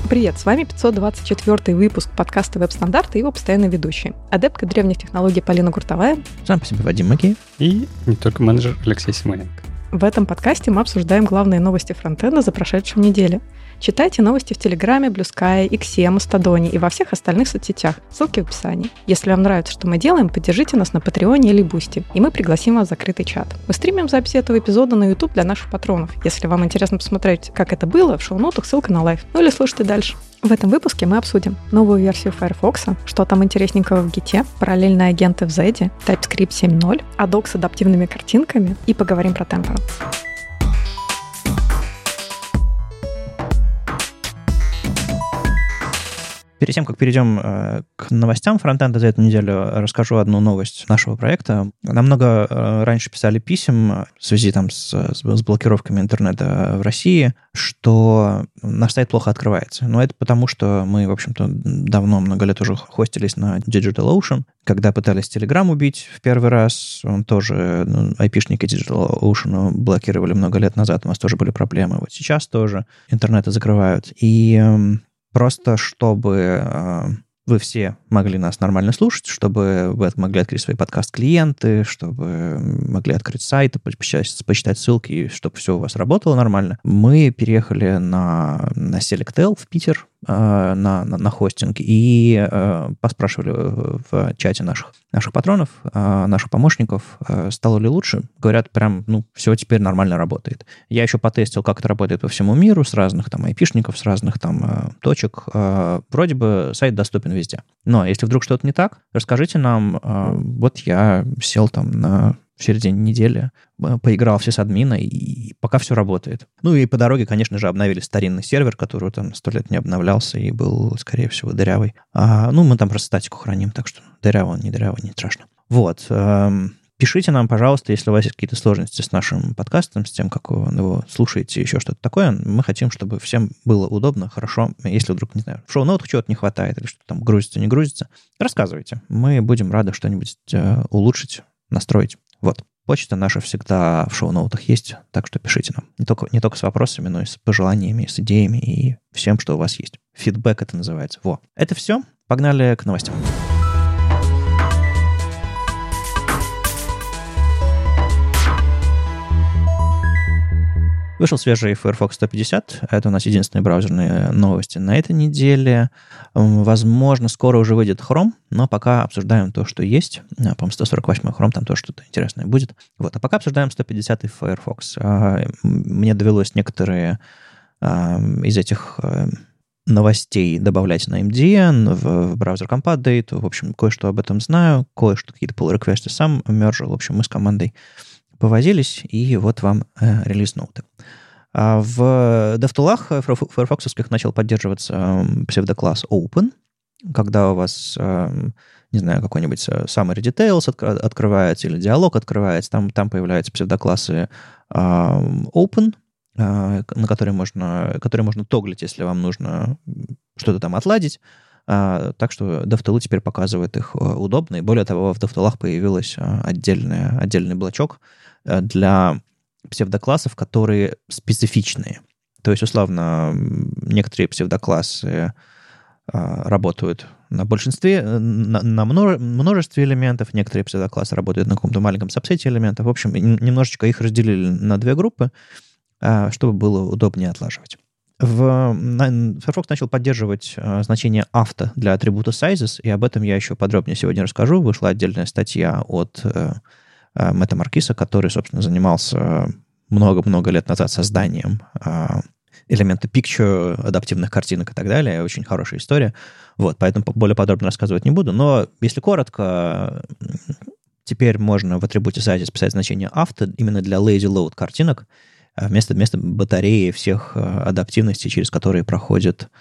Привет, с вами 524 выпуск подкаста «Веб-стандарты» и его постоянный ведущий. Адептка древних технологий Полина Гуртовая. Сам по себе Вадим Макеев. И не только менеджер Алексей Симоненко. В этом подкасте мы обсуждаем главные новости фронтенда за прошедшую неделю. Читайте новости в Телеграме, Blue Sky, Иксе, Мастодоне и во всех остальных соцсетях. Ссылки в описании. Если вам нравится, что мы делаем, поддержите нас на Патреоне или Бусти, и мы пригласим вас в закрытый чат. Мы стримим записи этого эпизода на YouTube для наших патронов. Если вам интересно посмотреть, как это было, в шоу-нотах ссылка на лайв. Ну или слушайте дальше. В этом выпуске мы обсудим новую версию Firefox, что там интересненького в Git, параллельные агенты в Zed, TypeScript 7.0, адок с адаптивными картинками и поговорим про Temporal. Перед тем, как перейдем к новостям фронтенда за эту неделю, расскажу одну новость нашего проекта. Намного раньше писали писем в связи там, с блокировками интернета в России, что наш сайт плохо открывается. Но это потому, что мы, в общем-то, давно, много лет уже хостились на DigitalOcean. Когда пытались Telegram убить в первый раз, он тоже, айпишники DigitalOcean блокировали много лет назад, у нас тоже были проблемы. Вот сейчас тоже интернеты закрывают. И просто чтобы вы все могли нас нормально слушать, чтобы вы могли открыть свои подкаст-клиенты, чтобы могли открыть сайт, почитать ссылки, чтобы все у вас работало нормально, мы переехали на SelectL в Питер, на хостинг, и поспрашивали в чате наших патронов, наших помощников, стало ли лучше. Говорят, прям, все теперь нормально работает. Я еще потестил, как это работает по всему миру, с разных там айпишников, с разных там точек. Вроде бы сайт доступен везде. Но если вдруг что-то не так, расскажите нам. Вот я сел там в середине недели, поиграл в сисадмина, и пока все работает. Ну и по дороге, конечно же, обновили старинный сервер, который там 100 лет не обновлялся и был, скорее всего, дырявый. Мы там просто статику храним, так что дырявый, не страшно. Вот. Пишите нам, пожалуйста, если у вас есть какие-то сложности с нашим подкастом, с тем, как вы его слушаете, еще что-то такое. Мы хотим, чтобы всем было удобно, хорошо. Если вдруг, не знаю, в шоу-ноутах чего-то не хватает или что-то там грузится, не грузится, рассказывайте. Мы будем рады что-нибудь улучшить, настроить. Вот. Почта наша всегда в шоу-ноутах есть, так что пишите нам. Не только с вопросами, но и с пожеланиями, с идеями и всем, что у вас есть. Фидбэк это называется. Во. Это все. Погнали к новостям. Вышел свежий Firefox 150. Это у нас единственные браузерные новости на этой неделе. Возможно, скоро уже выйдет Chrome, но пока обсуждаем то, что есть. По-моему, 148-й Chrome, там тоже что-то интересное будет. Вот. А пока обсуждаем 150-й Firefox. Мне довелось некоторые из этих новостей добавлять на MDN, в браузер Compat. В общем, кое-что об этом знаю, кое-что, какие-то pull-реквесты сам мержил. В общем, мы с командой повозились, и вот вам релиз-ноуты. В DevTool'ах файрфоксовских начал поддерживаться псевдокласс Open, когда у вас, не знаю, какой-нибудь Summary Details открывается или диалог открывается, там появляются псевдоклассы Open, на которые можно тоглить, если вам нужно что-то там отладить. Так что DevTool теперь показывает их удобно. И более того, в DevTool'ах появилась отдельный блочок для псевдоклассов, которые специфичные. То есть, условно, некоторые псевдоклассы работают на большинстве, на множестве элементов, некоторые псевдоклассы работают на каком-то маленьком сабсете элементов. В общем, немножечко их разделили на две группы, чтобы было удобнее отлаживать. Firefox начал поддерживать значение авто для атрибута sizes, и об этом я еще подробнее сегодня расскажу. Вышла отдельная статья от Мэтта Маркиса, который, собственно, занимался много-много лет назад созданием элемента picture, адаптивных картинок и так далее. Очень хорошая история. Вот, поэтому более подробно рассказывать не буду. Но, если коротко, теперь можно в атрибуте sizes писать значение авто именно для lazy load картинок, вместо батареи всех адаптивностей, через которые проходит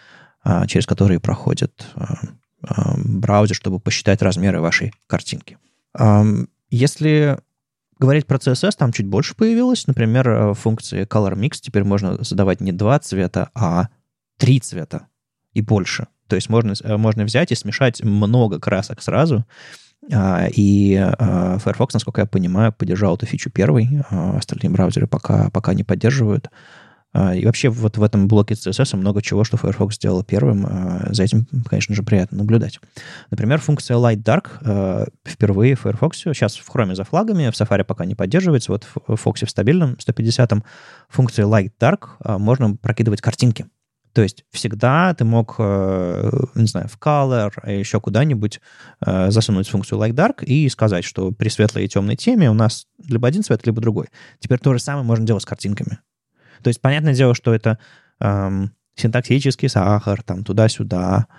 браузер, чтобы посчитать размеры вашей картинки. Если говорить про CSS, там чуть больше появилось. Например, в функции Color Mix теперь можно задавать не 2 цвета, а 3 цвета и больше. То есть можно взять и смешать много красок сразу. И Firefox, насколько я понимаю, поддержал эту фичу первый. Остальные браузеры пока не поддерживают. И вообще вот в этом блоке CSS много чего, что Firefox сделал первым. За этим, конечно же, приятно наблюдать. Например, функция Light Dark впервые в Firefox, сейчас в Chrome за флагами, в Safari пока не поддерживается, вот в Fox в стабильном 150-м функции Light Dark можно прокидывать картинки. То есть всегда ты мог, не знаю, в Color, еще куда-нибудь засунуть функцию Light Dark и сказать, что при светлой и темной теме у нас либо один цвет, либо другой. Теперь то же самое можно делать с картинками. То есть понятное дело, что это синтаксический сахар, там туда-сюда.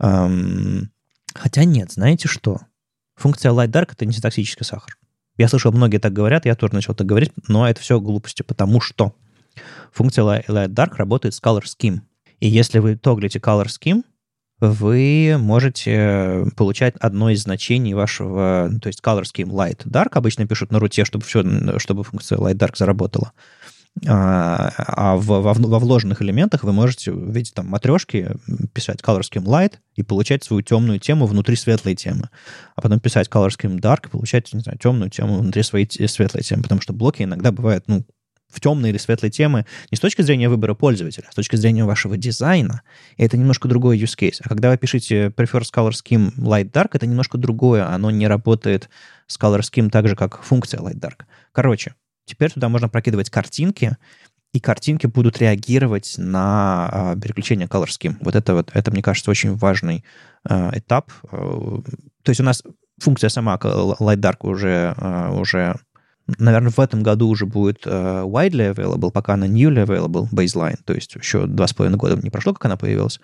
Хотя нет, знаете что? Функция Light Dark — это не синтаксический сахар. Я слышал, многие так говорят, я тоже начал так говорить, но это все глупости, потому что функция Light Dark работает с Color Scheme. И если вы тоглите Color Scheme, вы можете получать одно из значений вашего, то есть Color Scheme Light Dark, обычно пишут на руте, чтобы функция Light Dark заработала. А во вложенных элементах вы можете в виде там матрешки писать Color Scheme Light и получать свою темную тему внутри светлой темы. А потом писать Color Scheme Dark и получать, не знаю, темную тему внутри своей светлой темы. Потому что блоки иногда бывают, в темной или светлой темы не с точки зрения выбора пользователя, а с точки зрения вашего дизайна. И это немножко другой use case. А когда вы пишете Prefers Color Scheme Light Dark, это немножко другое. Оно не работает с Color Scheme так же, как функция Light Dark. Короче, теперь туда можно прокидывать картинки, и картинки будут реагировать на переключение Color Scheme. Это, мне кажется, очень важный этап. То есть у нас функция сама Light Dark уже, наверное, в этом году уже будет widely available, пока она newly available baseline, то есть еще 2,5 года не прошло, как она появилась,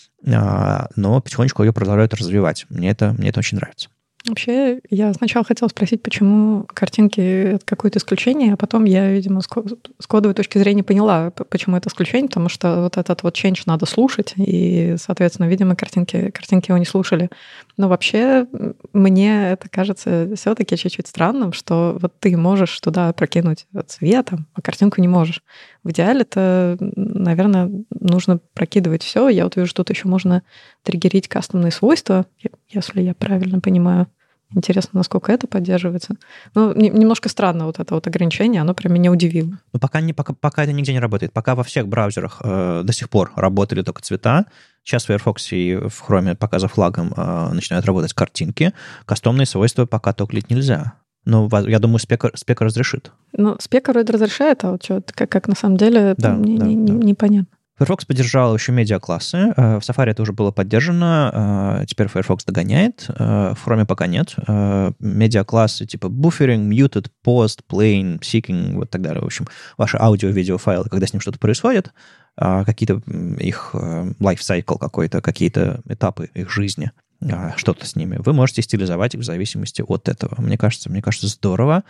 но потихонечку ее продолжают развивать. Мне это очень нравится. Вообще, я сначала хотела спросить, почему картинки — это какое-то исключение, а потом я, видимо, с кодовой точки зрения поняла, почему это исключение, потому что вот этот вот change надо слушать, и, соответственно, видимо, картинки его не слушали. Но вообще, мне это кажется все-таки чуть-чуть странным, что вот ты можешь туда прокинуть цветом, а картинку не можешь. В идеале-то, наверное, нужно прокидывать все. Я вот вижу, что тут еще можно триггерить кастомные свойства, если я правильно понимаю. Интересно, насколько это поддерживается. Немножко странно вот это вот ограничение, оно прям меня удивило. Пока это нигде не работает. Пока во всех браузерах до сих пор работали только цвета. Сейчас в Firefox и в Chrome пока за флагом начинают работать картинки. Кастомные свойства пока токлить нельзя. Но я думаю, спека разрешит. Спека вроде разрешает, а вот что, как на самом деле, да, непонятно. Firefox поддержал еще медиаклассы. В Safari это уже было поддержано. Теперь Firefox догоняет. В Chrome пока нет. Медиаклассы типа buffering, muted, post, plain, seeking, вот так далее. В общем, ваши аудио-видео файлы, когда с ним что-то происходит, какие-то их lifecycle какой-то, какие-то этапы их жизни, что-то с ними, вы можете стилизовать их в зависимости от этого. Мне кажется, здорово.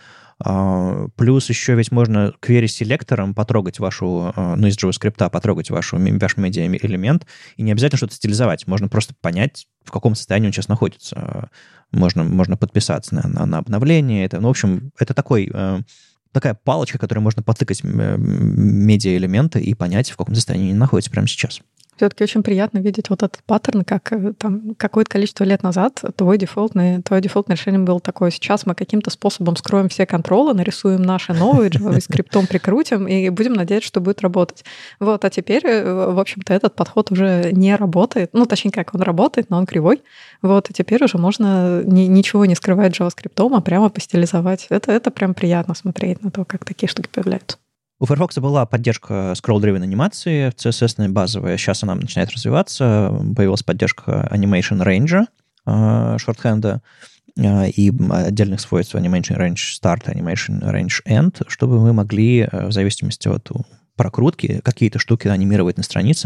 Плюс еще ведь можно query-селектором потрогать вашу, из JavaScript потрогать ваш медиа-элемент, и не обязательно что-то стилизовать. Можно просто понять, в каком состоянии он сейчас находится. Можно подписаться на обновление. В общем, это такая палочка, которой можно потыкать медиа-элементы и понять, в каком состоянии они находятся прямо сейчас. Все-таки очень приятно видеть вот этот паттерн, как там какое-то количество лет назад твое дефолтное решение было такое: сейчас мы каким-то способом скроем все контролы, нарисуем наши новые, JavaScript прикрутим и будем надеяться, что будет работать. Вот, а теперь, в общем-то, этот подход уже не работает. Точнее, как он работает, но он кривой. Вот, и теперь уже можно ничего не скрывать JavaScript, а прямо постилизовать. Это прям приятно смотреть на то, как такие штуки появляются. У Firefox была поддержка scroll-driven анимации, CSS-ная базовая, сейчас она начинает развиваться, появилась поддержка Animation Range, шортхенда, и отдельных свойств Animation Range Start, Animation Range End, чтобы мы могли, в зависимости от прокрутки, какие-то штуки анимировать на странице.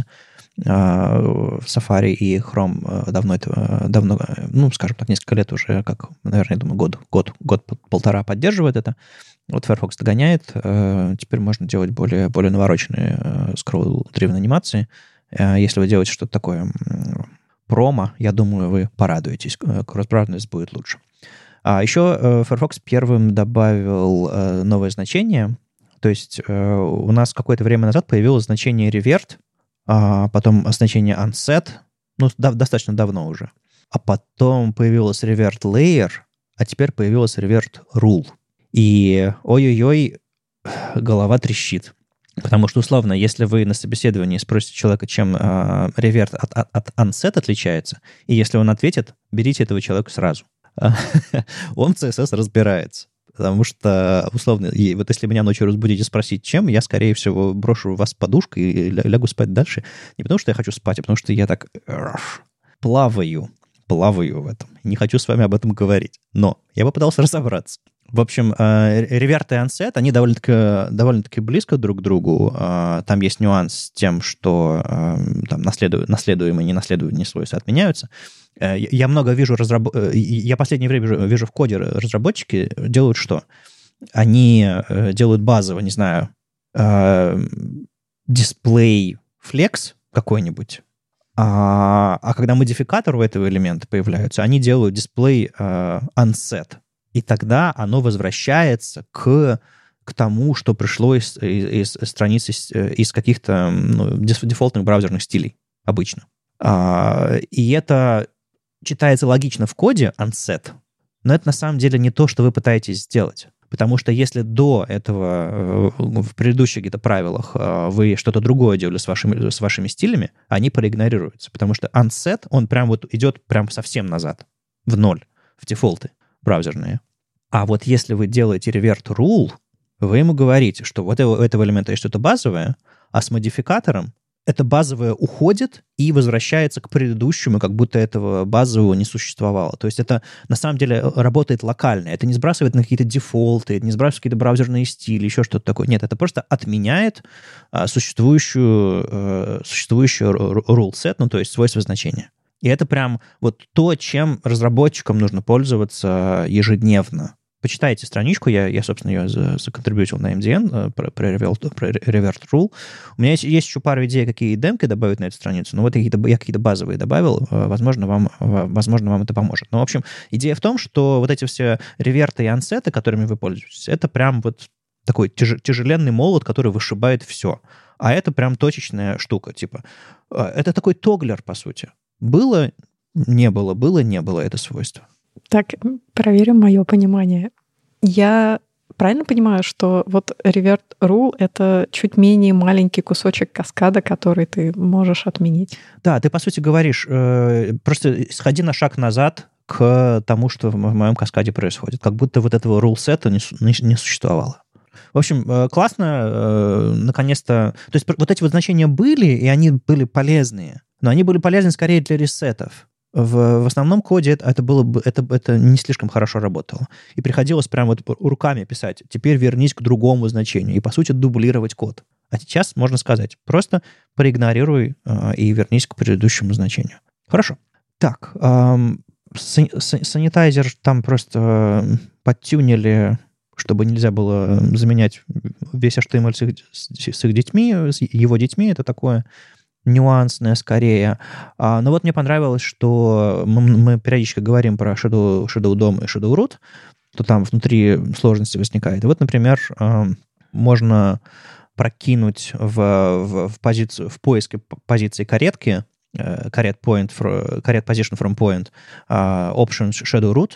В Safari и Chrome давно, скажем так, несколько лет уже, как, наверное, я думаю, год-полтора поддерживает это. Вот Firefox догоняет. Теперь можно делать более навороченные scroll-driven анимации. Если вы делаете что-то такое промо, я думаю, вы порадуетесь. Кросс-браузерность будет лучше. А еще Firefox первым добавил новое значение. То есть у нас какое-то время назад появилось значение revert, а потом значение unset, достаточно давно уже. А потом появилось revert layer, а теперь появилось revert rule. И ой-ой-ой, голова трещит. Потому что, условно, если вы на собеседовании спросите человека, чем реверт от unset отличается, и если он ответит, берите этого человека сразу. Он в CSS разбирается. Потому что, условно, вот если меня ночью разбудить и спросить, чем, я, скорее всего, брошу вас подушкой и лягу спать дальше. Не потому что я хочу спать, а потому что я так плаваю в этом. Не хочу с вами об этом говорить. Но я попытался разобраться. В общем, реверт и unset, они довольно-таки близко друг к другу. Там есть нюанс с тем, что там наследуемые и ненаследуемые свойства отменяются. Я много вижу я в последнее время вижу в коде разработчики делают что? Они делают базово, не знаю, display flex какой-нибудь, а когда модификатор у этого элемента появляется, они делают display unset. И тогда оно возвращается к тому, что пришло из страниц, из каких-то дефолтных браузерных стилей обычно. И это читается логично в коде unset, но это на самом деле не то, что вы пытаетесь сделать. Потому что если до этого в предыдущих каких-то правилах вы что-то другое делали с вашими стилями, они проигнорируются. Потому что unset, он прям вот идет прям совсем назад, в ноль, в дефолты браузерные. А вот если вы делаете revert rule, вы ему говорите, что вот у этого элемента есть что-то базовое, а с модификатором это базовое уходит и возвращается к предыдущему, как будто этого базового не существовало. То есть это на самом деле работает локально. Это не сбрасывает на какие-то дефолты, это не сбрасывает какие-то браузерные стили, еще что-то такое. Нет, это просто отменяет существующую rule set, ну то есть свойство значения. И это прям вот то, чем разработчикам нужно пользоваться ежедневно. Почитайте страничку, я собственно, ее законтрибьютил на MDN про revert rule. У меня есть еще пару идей, какие демки добавить на эту страницу, но вот я какие-то базовые добавил, возможно, вам это поможет. Но, в общем, идея в том, что вот эти все реверты и ансеты, которыми вы пользуетесь, это прям вот такой тяжеленный молот, который вышибает все. А это прям точечная штука, типа. Это такой тоглер, по сути. Было, не было это свойство. Так, проверим мое понимание. Я правильно понимаю, что вот revert rule — это чуть менее маленький кусочек каскада, который ты можешь отменить? Да, ты, по сути, говоришь, просто сходи на шаг назад к тому, что в моем каскаде происходит. Как будто вот этого rule-сета не существовало. В общем, классно, наконец-то... То есть вот эти вот значения были, и они были полезные, но они были полезны скорее для ресетов. В основном коде это не слишком хорошо работало. И приходилось прям вот руками писать, теперь вернись к другому значению, и, по сути, дублировать код. А сейчас можно сказать, просто проигнорируй и вернись к предыдущему значению. Хорошо. Так, санитайзер там просто подтюнили, чтобы нельзя было заменять весь HTML с их детьми, с его детьми. Это такое нюансное скорее. Но вот мне понравилось, что мы периодически говорим про Shadow DOM и Shadow Root, то там внутри сложности возникает. И вот, например, можно прокинуть в поиске позиции каретки, caret position from point, option Shadow Root,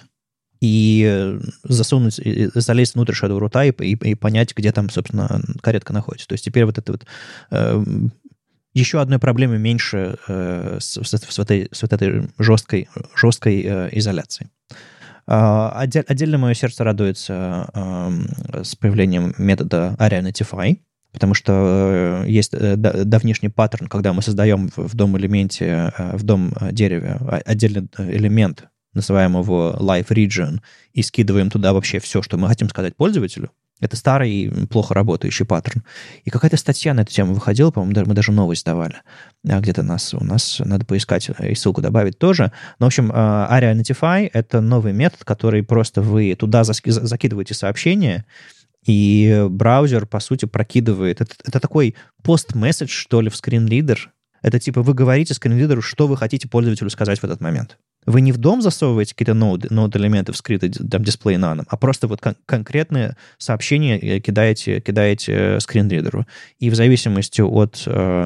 и залезть внутрь Shadow Root и понять, где там, собственно, каретка находится. То есть теперь вот это вот еще одной проблемы меньше с этой жесткой изоляцией. Отдельно мое сердце радуется с появлением метода AreaNotify, потому что есть давнишний паттерн, когда мы создаем в дом-элементе, в дом-дереве отдельный элемент, называем его Live Region, и скидываем туда вообще все, что мы хотим сказать пользователю. Это старый, плохо работающий паттерн. И какая-то статья на эту тему выходила, по-моему, мы даже новость давали. Где-то у нас надо поискать и ссылку добавить тоже. Но, в общем, AreaNotify — это новый метод, который просто вы туда закидываете сообщение, и браузер, по сути, прокидывает. Это такой пост-месседж, что ли, в скринридер. Это типа вы говорите скринридеру, что вы хотите пользователю сказать в этот момент. Вы не в дом засовываете какие-то ноут-элементы в скрытый там, дисплей наном, а просто вот конкретное сообщение кидаете скринридеру. И в зависимости от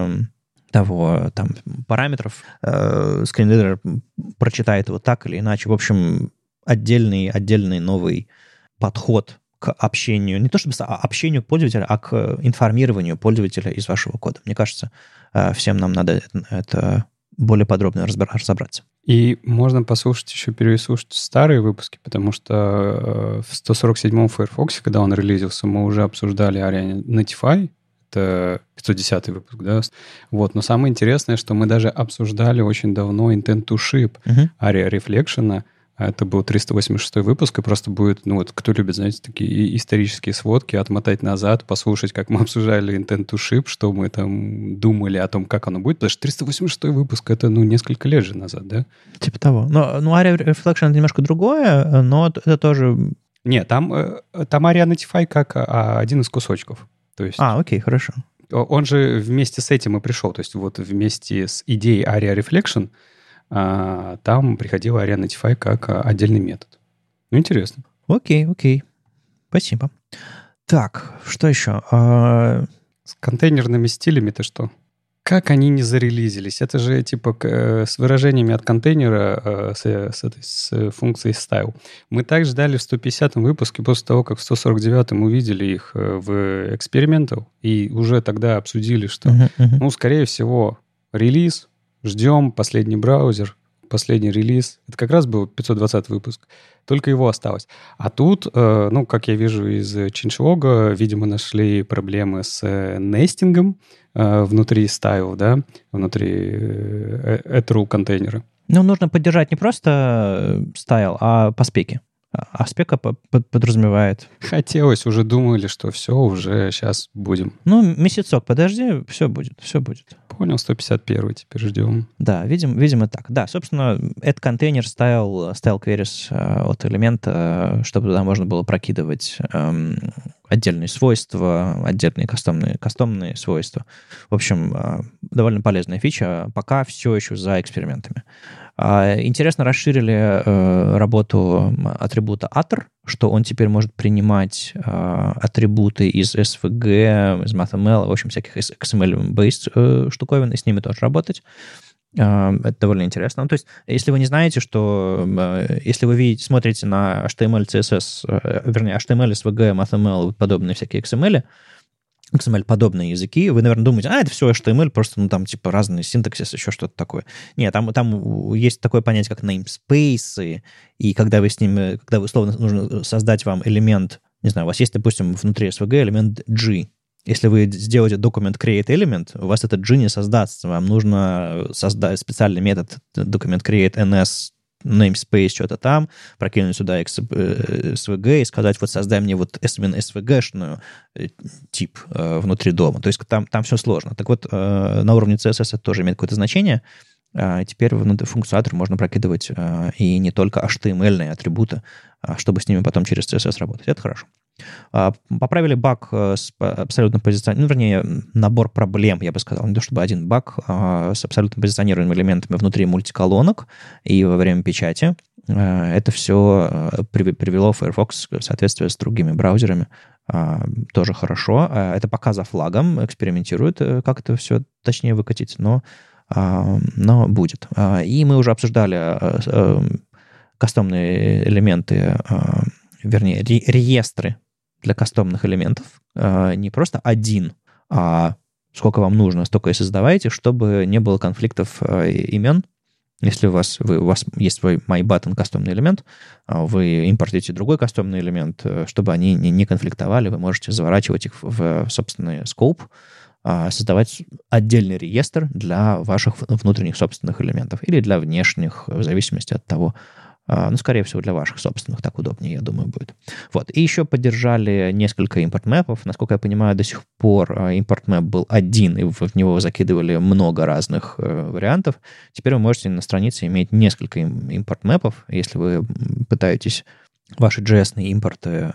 того там, параметров скринридер прочитает его так или иначе. В общем, отдельный новый подход к общению, не то чтобы общению пользователя, а к информированию пользователя из вашего кода. Мне кажется, всем нам надо это более подробно разобраться. И можно послушать, еще переслушать старые выпуски, потому что в 147-м Firefox, когда он релизился, мы уже обсуждали ARIA Notify, это 510-й выпуск, да? Вот. Но самое интересное, что мы даже обсуждали очень давно Intent to Ship ARIA Reflection. Это был 386-й выпуск, и просто будет, ну вот, кто любит, знаете, такие исторические сводки, отмотать назад, послушать, как мы обсуждали Intent to Ship, что мы там думали о том, как оно будет, потому что 386-й выпуск — это, ну, несколько лет же назад, да? Типа того. Но ARIA Reflection — это немножко другое, но это тоже... Нет, там ARIA Notify как один из кусочков. То есть, окей, хорошо. Он же вместе с этим и пришел, то есть вот вместе с идеей ARIA Reflection там приходила ARIA Notify как отдельный метод. Ну, интересно. Окей. Спасибо. Так, что еще? С контейнерными стилями-то что? Как они не зарелизились? Это же типа с выражениями от контейнера с функцией style. Мы так ждали в 150-м выпуске после того, как в 149-м увидели их в Experimental, и уже тогда обсудили, что, ну, скорее всего, релиз, ждем последний браузер, последний релиз. Это как раз был 520 выпуск. Только его осталось. А тут, ну, как я вижу из changelog, видимо, нашли проблемы с нестингом внутри стайл, да, внутри true контейнера. Ну, нужно поддержать не просто стайл, а по спеке. А спека подразумевает... Хотелось, уже думали, что все, уже сейчас будем. Ну, месяцок подожди, все будет. Понял, 151 теперь ждем. Да, видимо так. Да, собственно, этот контейнер style queries от элемента, чтобы туда можно было прокидывать отдельные свойства, отдельные кастомные свойства. В общем, довольно полезная фича, пока все еще за экспериментами. Интересно, расширили работу атрибута attr, что он теперь может принимать атрибуты из SVG, из MathML, в общем, всяких XML-based штуковин, и с ними тоже работать. Это довольно интересно. Ну, то есть, если вы не знаете, что... Если вы смотрите на HTML, CSS, вернее, HTML, SVG, MathML, подобные всякие XML-подобные языки, вы, наверное, думаете, это все HTML, просто, ну, там, типа, разные синтаксис, еще что-то такое. Нет, там есть такое понятие, как namespace, и когда вы условно, нужно создать вам элемент, не знаю, у вас есть, допустим, внутри SVG элемент G. Если вы сделаете document create element, у вас этот G не создастся. Вам нужно создать специальный метод document create ns namespace, что-то там, прокинуть сюда SVG и сказать, вот создай мне вот SVG-шную тип внутри дома. То есть там все сложно. Так вот, на уровне CSS это тоже имеет какое-то значение. Теперь внутри функционатор можно прокидывать и не только HTML-ные атрибуты, чтобы с ними потом через CSS работать. Это хорошо. Поправили баг с абсолютным позиционированием, вернее, набор проблем, я бы сказал, не то чтобы один баг, с абсолютным позиционированием элементами внутри мультиколонок и во время печати. Это все привело Firefox в соответствии с другими браузерами. Тоже хорошо. Это пока за флагом, экспериментируют, как это все точнее выкатить, но будет. И мы уже обсуждали кастомные элементы, вернее, реестры для кастомных элементов. Не просто один, а сколько вам нужно, столько и создавайте, чтобы не было конфликтов имен. Если у вас есть свой MyButton кастомный элемент, вы импортируете другой кастомный элемент, чтобы они не конфликтовали, вы можете заворачивать их в собственный скоп, создавать отдельный реестр для ваших внутренних собственных элементов или для внешних, в зависимости от того, скорее всего, для ваших собственных так удобнее, я думаю, будет. Вот. И еще поддержали несколько импорт-мэпов. Насколько я понимаю, до сих пор импорт-мэп был один, и в него закидывали много разных вариантов. Теперь вы можете на странице иметь несколько импорт-мэпов. Если вы пытаетесь ваши JS-ные импорты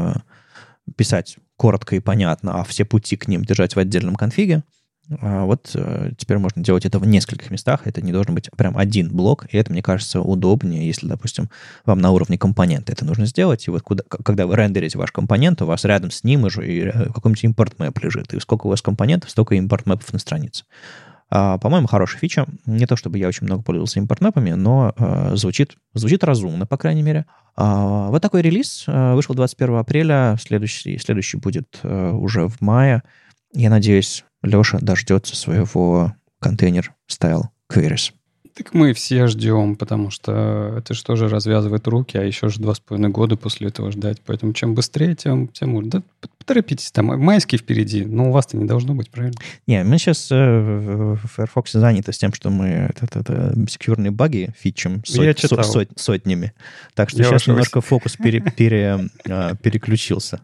писать коротко и понятно, а все пути к ним держать в отдельном конфиге, вот теперь можно делать это в нескольких местах. Это не должен быть прям один блок. И это, мне кажется, удобнее, если, допустим, вам на уровне компонента это нужно сделать. И вот когда вы рендерите ваш компонент, у вас рядом с ним уже и какой-нибудь импорт-мэп лежит. И сколько у вас компонентов, столько импорт-мэпов на странице. По-моему, хорошая фича. Не то, чтобы я очень много пользовался импортмэпами, но звучит разумно, по крайней мере. Вот такой релиз вышел 21 апреля. Следующий будет уже в мае. Я надеюсь, Леша дождется своего контейнер-стайл queries. Так мы все ждем, потому что это же тоже развязывает руки, а еще же 2,5 года после этого ждать. Поэтому чем быстрее, тем лучше. Да, поторопитесь, там майский впереди, но у вас-то не должно быть, правильно? Не, мы сейчас в Firefox заняты с тем, что мы секьюрные баги фичим сотнями. Так что сейчас немножко фокус переключился.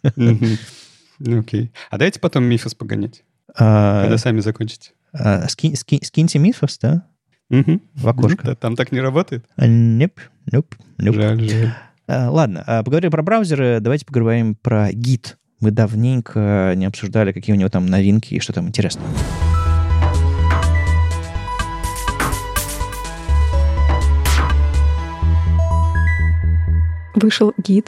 Окей. А дайте потом Мифос погонять, когда сами закончите. Скиньте Мифос, да? В окошко. Там так не работает? Nope. Жаль. Ладно, поговорили про браузеры, давайте поговорим про Git. Мы давненько не обсуждали, какие у него там новинки и что там интересного. Вышел Git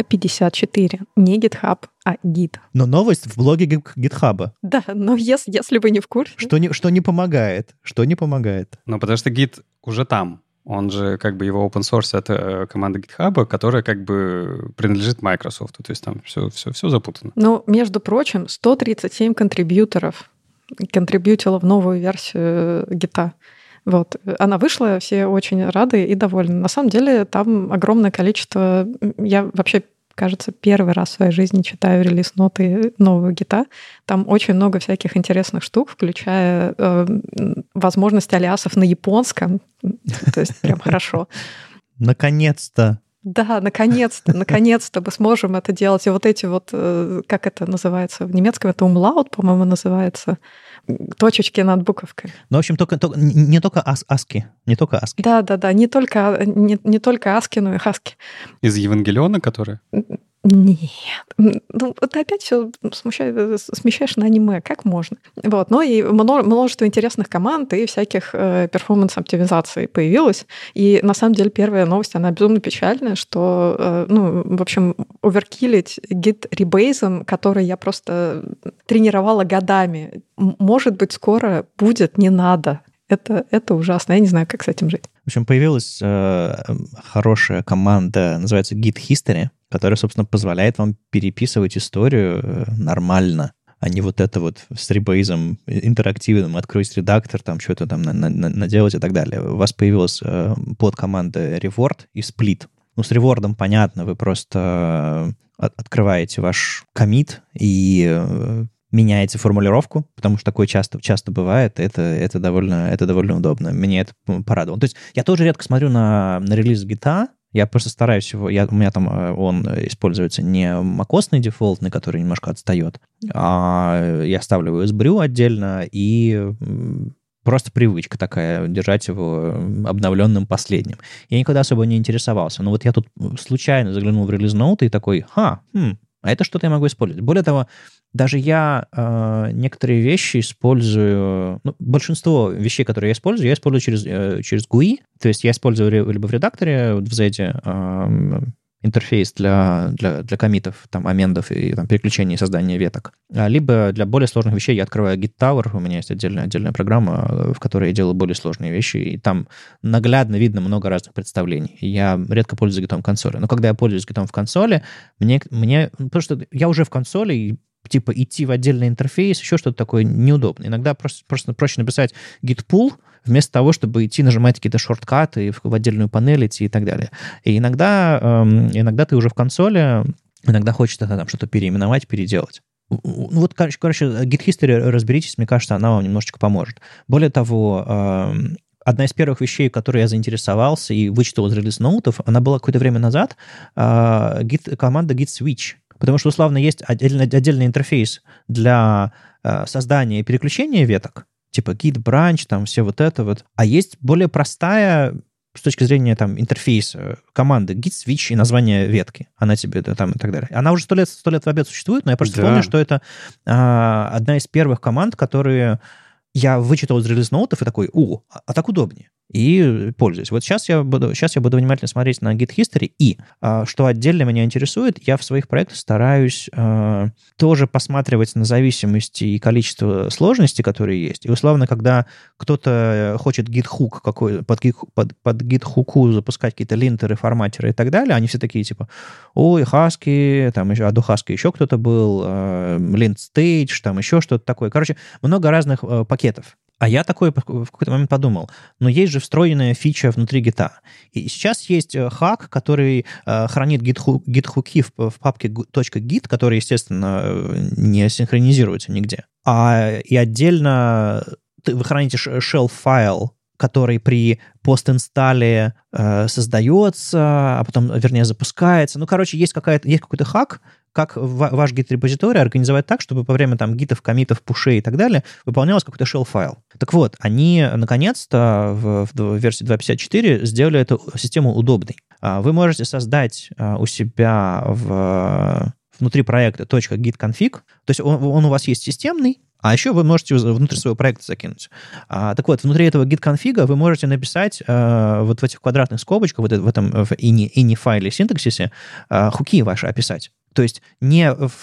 2.54. Не GitHub, а Git. Но новость в блоге GitHub. Да, но если вы не в курсе... Что не помогает. Ну, потому что Git уже там. Он же, как бы, его open source — это команда GitHub, которая, как бы, принадлежит Microsoft. То есть там все запутано. Ну, между прочим, 137 контрибьюторов контрибьютило в новую версию Git. Вот. Она вышла, все очень рады и довольны. На самом деле там огромное количество... Я вообще, кажется, первый раз в своей жизни читаю релиз-ноты нового Гита. Там очень много всяких интересных штук, включая возможность алиасов на японском. То есть прям хорошо. Наконец-то! Да, наконец-то мы сможем это делать. И вот эти вот, как это называется в немецком, это umlaut, по-моему, называется, точечки над буковкой. Ну, в общем, не только ASCII. Не только ASCII. Да, не только ASCII, но и Haskell. Из Евангелиона, которые? Нет. Ну, ты опять все смещаешь на аниме. Как можно? Вот. Но и множество интересных команд и всяких перформанс-оптимизаций появилось. И на самом деле первая новость, она безумно печальная, что, в общем, оверкиллить Git ребейзом, который я просто тренировала годами, может быть, скоро будет, не надо. Это ужасно. Я не знаю, как с этим жить. В общем, появилась хорошая команда, называется Git History, которая, собственно, позволяет вам переписывать историю нормально, а не вот это вот с ребейзом интерактивным, открыть редактор, там что-то там наделать и так далее. У вас появилась подкоманда Reward и Split. Ну, с ревордом понятно, вы просто открываете ваш коммит и меняете формулировку, потому что такое часто бывает, это довольно удобно. Меня это порадовало. То есть я тоже редко смотрю на релиз Git'а, я просто стараюсь его... У меня там он используется не macOS-ный дефолтный, который немножко отстает, а я ставлю его SBRU отдельно, и просто привычка такая, держать его обновленным последним. Я никогда особо не интересовался. Но вот я тут случайно заглянул в релиз-ноуты и такой, а это что-то я могу использовать. Более того, даже я некоторые вещи использую... большинство вещей, которые я использую через GUI. То есть я использую либо в редакторе, в Z, интерфейс для коммитов, там, амендов и там, переключения и создания веток. Либо для более сложных вещей я открываю Git Tower, у меня есть отдельная программа, в которой я делаю более сложные вещи, и там наглядно видно много разных представлений. Я редко пользуюсь Git'ом в консоли. Но когда я пользуюсь Git'ом в консоли, мне потому что я уже в консоли, и типа идти в отдельный интерфейс, еще что-то такое неудобно. Иногда просто проще написать git pull, вместо того, чтобы идти нажимать какие-то шорткаты в отдельную панель идти и так далее. И иногда ты уже в консоли, иногда хочется там что-то переименовать, переделать. Вот, короче, Git History, разберитесь, мне кажется, она вам немножечко поможет. Более того, одна из первых вещей, которой я заинтересовался и вычитал из релиз-ноутов, она была какое-то время назад, команда Git Switch. Потому что, условно, есть отдельный интерфейс для создания и переключения веток, типа Git Branch, там все вот это вот. А есть более простая, с точки зрения там интерфейса, команда Git Switch и название ветки. Она тебе там и так далее. Она уже 100 лет в обед существует, но я просто помню, что это одна из первых команд, которые я вычитал из релиз-ноутов и такой, а так удобнее. и пользуюсь. Вот сейчас я буду внимательно смотреть на Git History, и что отдельно меня интересует, я в своих проектах стараюсь тоже посматривать на зависимости и количество сложностей, которые есть. И условно, когда кто-то хочет Git-хук под Git-хуку запускать какие-то линтеры, форматеры и так далее, они все такие типа, ой, Husky, там еще, до Husky еще кто-то был, lint stage, там еще что-то такое. Короче, много разных пакетов. А я такой в какой-то момент подумал, но есть же встроенная фича внутри гита. И сейчас есть хак, который хранит гит-хуки в папке .git, который, естественно, не синхронизируется нигде. И отдельно вы храните shell-файл, который при постинсталле создается, а потом, вернее, запускается. Ну, короче, есть какой-то хак, как ваш гит-репозиторий организовать так, чтобы во время там гитов, коммитов, пушей и так далее выполнялся какой-то shell-файл. Так вот, они наконец-то в версии 2.54 сделали эту систему удобной. Вы можете создать у себя внутри проекта .git-config, то есть он у вас есть системный, а еще вы можете внутрь своего проекта закинуть. Так вот, внутри этого git-конфига вы можете написать вот в этих квадратных скобочках, в ini файле синтаксисе, хуки ваши описать. То есть не в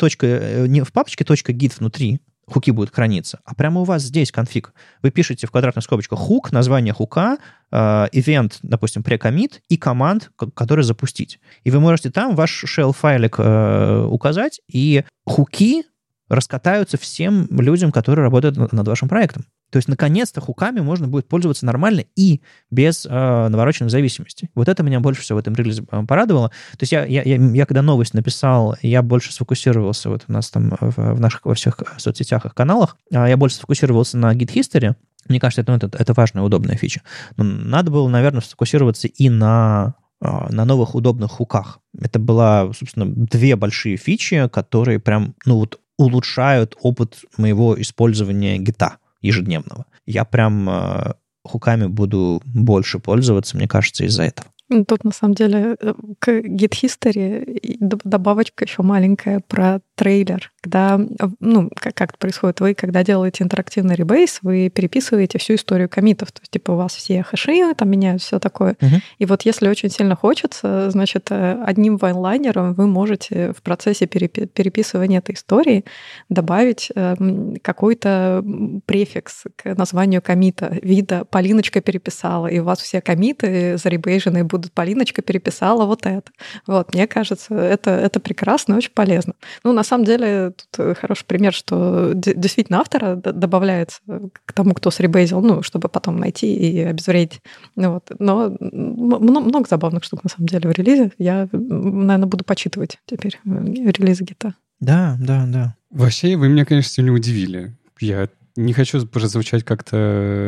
папочке .git внутри хуки будут храниться, а прямо у вас здесь конфиг. Вы пишете в квадратных скобочках хук, название хука, event, допустим, pre-commit и команд, который запустить. И вы можете там ваш shell-файлик указать, и хуки раскатаются всем людям, которые работают над вашим проектом. То есть, наконец-то, хуками можно будет пользоваться нормально и без навороченных зависимостей. Вот это меня больше всего в этом релизе порадовало. То есть я когда новость написал, я больше сфокусировался, вот у нас там в наших во всех соцсетях и каналах, я больше сфокусировался на Git History. Мне кажется, это важная, удобная фича. Но надо было, наверное, сфокусироваться и на новых удобных хуках. Это была, собственно, две большие фичи, которые прям, улучшают опыт моего использования гита ежедневного. Я прям хуками буду больше пользоваться, мне кажется, из-за этого. Тут, на самом деле, к Git History добавочка еще маленькая про трейлер. Когда, как это происходит, вы, когда делаете интерактивный ребейс, вы переписываете всю историю коммитов. То есть, типа, у вас все хэши там меняют, все такое. И вот если очень сильно хочется, значит, одним вайнлайнером вы можете в процессе переписывания этой истории добавить какой-то префикс к названию коммита. Вида Полиночка переписала, и у вас все коммиты заребейженные будут. Полиночка переписала вот это. Вот, мне кажется, это прекрасно и очень полезно. На самом деле, тут хороший пример, что действительно автора добавляется к тому, кто сребейзил, чтобы потом найти и обезвредить. Вот. Но много забавных штук, на самом деле, в релизе. Я, наверное, буду почитывать теперь релизы гита. Да. Вообще, вы меня, конечно, сегодня удивили. Я не хочу прозвучать как-то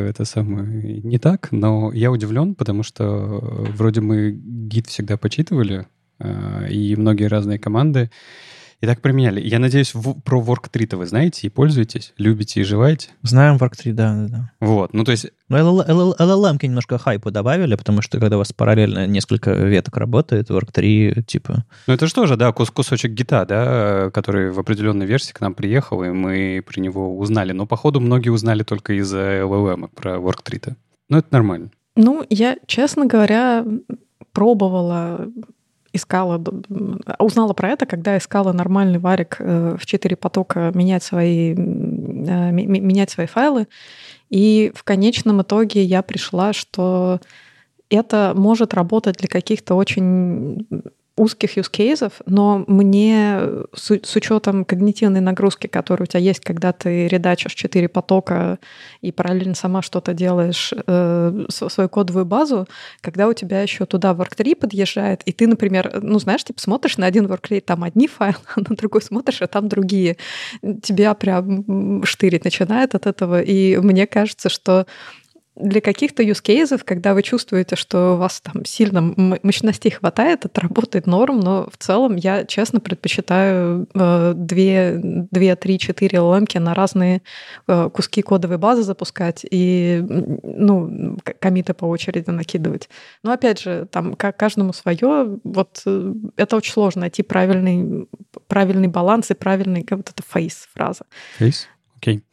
не так, но я удивлен, потому что вроде мы гид всегда почитывали, и многие разные команды и так применяли. Я надеюсь, про Work3-то вы знаете и пользуетесь, любите и желаете? Знаем Work3, да. Вот, то есть... LLM-ки немножко хайпу добавили, потому что когда у вас параллельно несколько веток работает, Work3, типа... это же тоже, да, кусочек гита, да, который в определенной версии к нам приехал, и мы про него узнали. Но, походу, многие узнали только из-за LLM про Work3-то. Это нормально. Я, честно говоря, узнала про это, когда искала нормальный варик в 4 потока менять свои файлы. И в конечном итоге я пришла, что это может работать для каких-то очень узких use-кейсов, но мне с учетом когнитивной нагрузки, которая у тебя есть, когда ты редачишь 4 потока и параллельно сама что-то делаешь, свою кодовую базу, когда у тебя еще туда Work3 подъезжает, и ты, например, смотришь на один Work3, там одни файлы, а на другой смотришь, а там другие. Тебя прям штырить начинает от этого, и мне кажется, что для каких-то use-кейсов, когда вы чувствуете, что у вас там сильно мощностей хватает, это работает норм, но в целом я, честно, предпочитаю 2, 3, 4 LLM-ки на разные куски кодовой базы запускать и коммиты по очереди накидывать. Но опять же, там каждому свое. Вот это очень сложно найти правильный баланс и правильный вот эта фейс-фраза. Фейс? Окей.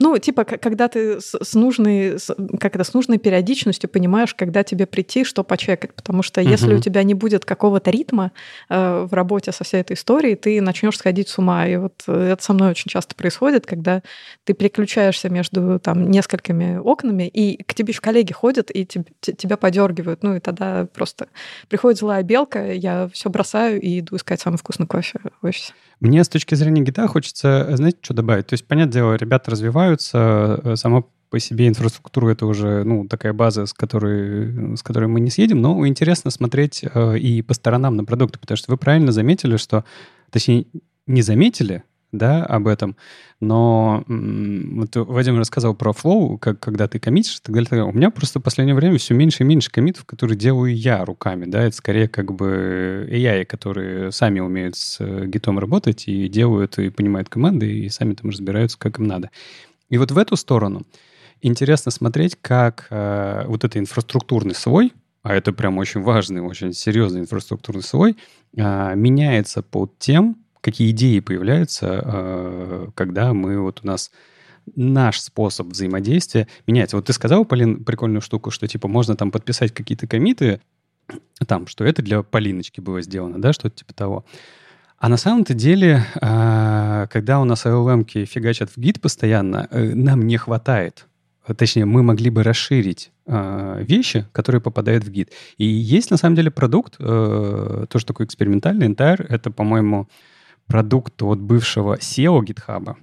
Ну, типа, когда ты с нужной периодичностью понимаешь, когда тебе прийти, что почекать. Потому что если у тебя не будет какого-то ритма в работе со всей этой историей, ты начнешь сходить с ума. И вот это со мной очень часто происходит, когда ты переключаешься между там несколькими окнами, и к тебе еще коллеги ходят, и тебя подергивают. Ну, и тогда просто приходит злая белка, я все бросаю и иду искать самый вкусный кофе в офисе. Мне с точки зрения гита хочется, знаете, что добавить? То есть, понятное дело, ребята развиваются, сама по себе инфраструктура — это уже такая база, с которой мы не съедем, но интересно смотреть и по сторонам на продукты, потому что вы правильно заметили, что, точнее, не заметили, да, об этом, но вот Вадим рассказал про Flow, когда ты коммитишь и так далее. У меня просто в последнее время все меньше и меньше коммитов, которые делаю я руками, да, это скорее как бы AI, которые сами умеют с гитом работать и делают, и понимают команды, и сами там разбираются, как им надо. И вот в эту сторону интересно смотреть, как вот это инфраструктурный слой, а это прям очень важный, очень серьезный инфраструктурный слой, меняется под тем, какие идеи появляются, когда у нас наш способ взаимодействия меняется. Вот ты сказал, Полин, прикольную штуку, что типа можно там подписать какие-то коммиты, там, что это для Полиночки было сделано, да, что-то типа того. А на самом-то деле, когда у нас LLM-ки фигачат в гид постоянно, нам не хватает. Точнее, мы могли бы расширить вещи, которые попадают в гид. И есть, на самом деле, продукт, тоже такой экспериментальный, Entire. Это, по-моему, продукт от бывшего SEO GitHub,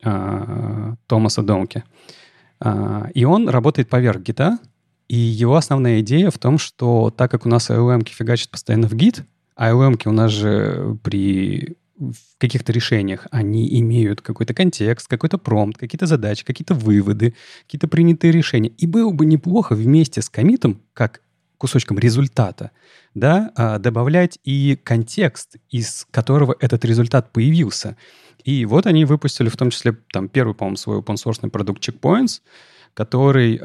Томаса Донки. И он работает поверх гита, и его основная идея в том, что так как у нас LLM-ки фигачат постоянно в гид, а LLM-ки у нас же при каких-то решениях, они имеют какой-то контекст, какой-то промпт, какие-то задачи, какие-то выводы, какие-то принятые решения. И было бы неплохо вместе с коммитом, как кусочком результата, да, добавлять и контекст, из которого этот результат появился. И вот они выпустили в том числе там первый, по-моему, свой open-source продукт Checkpoints, который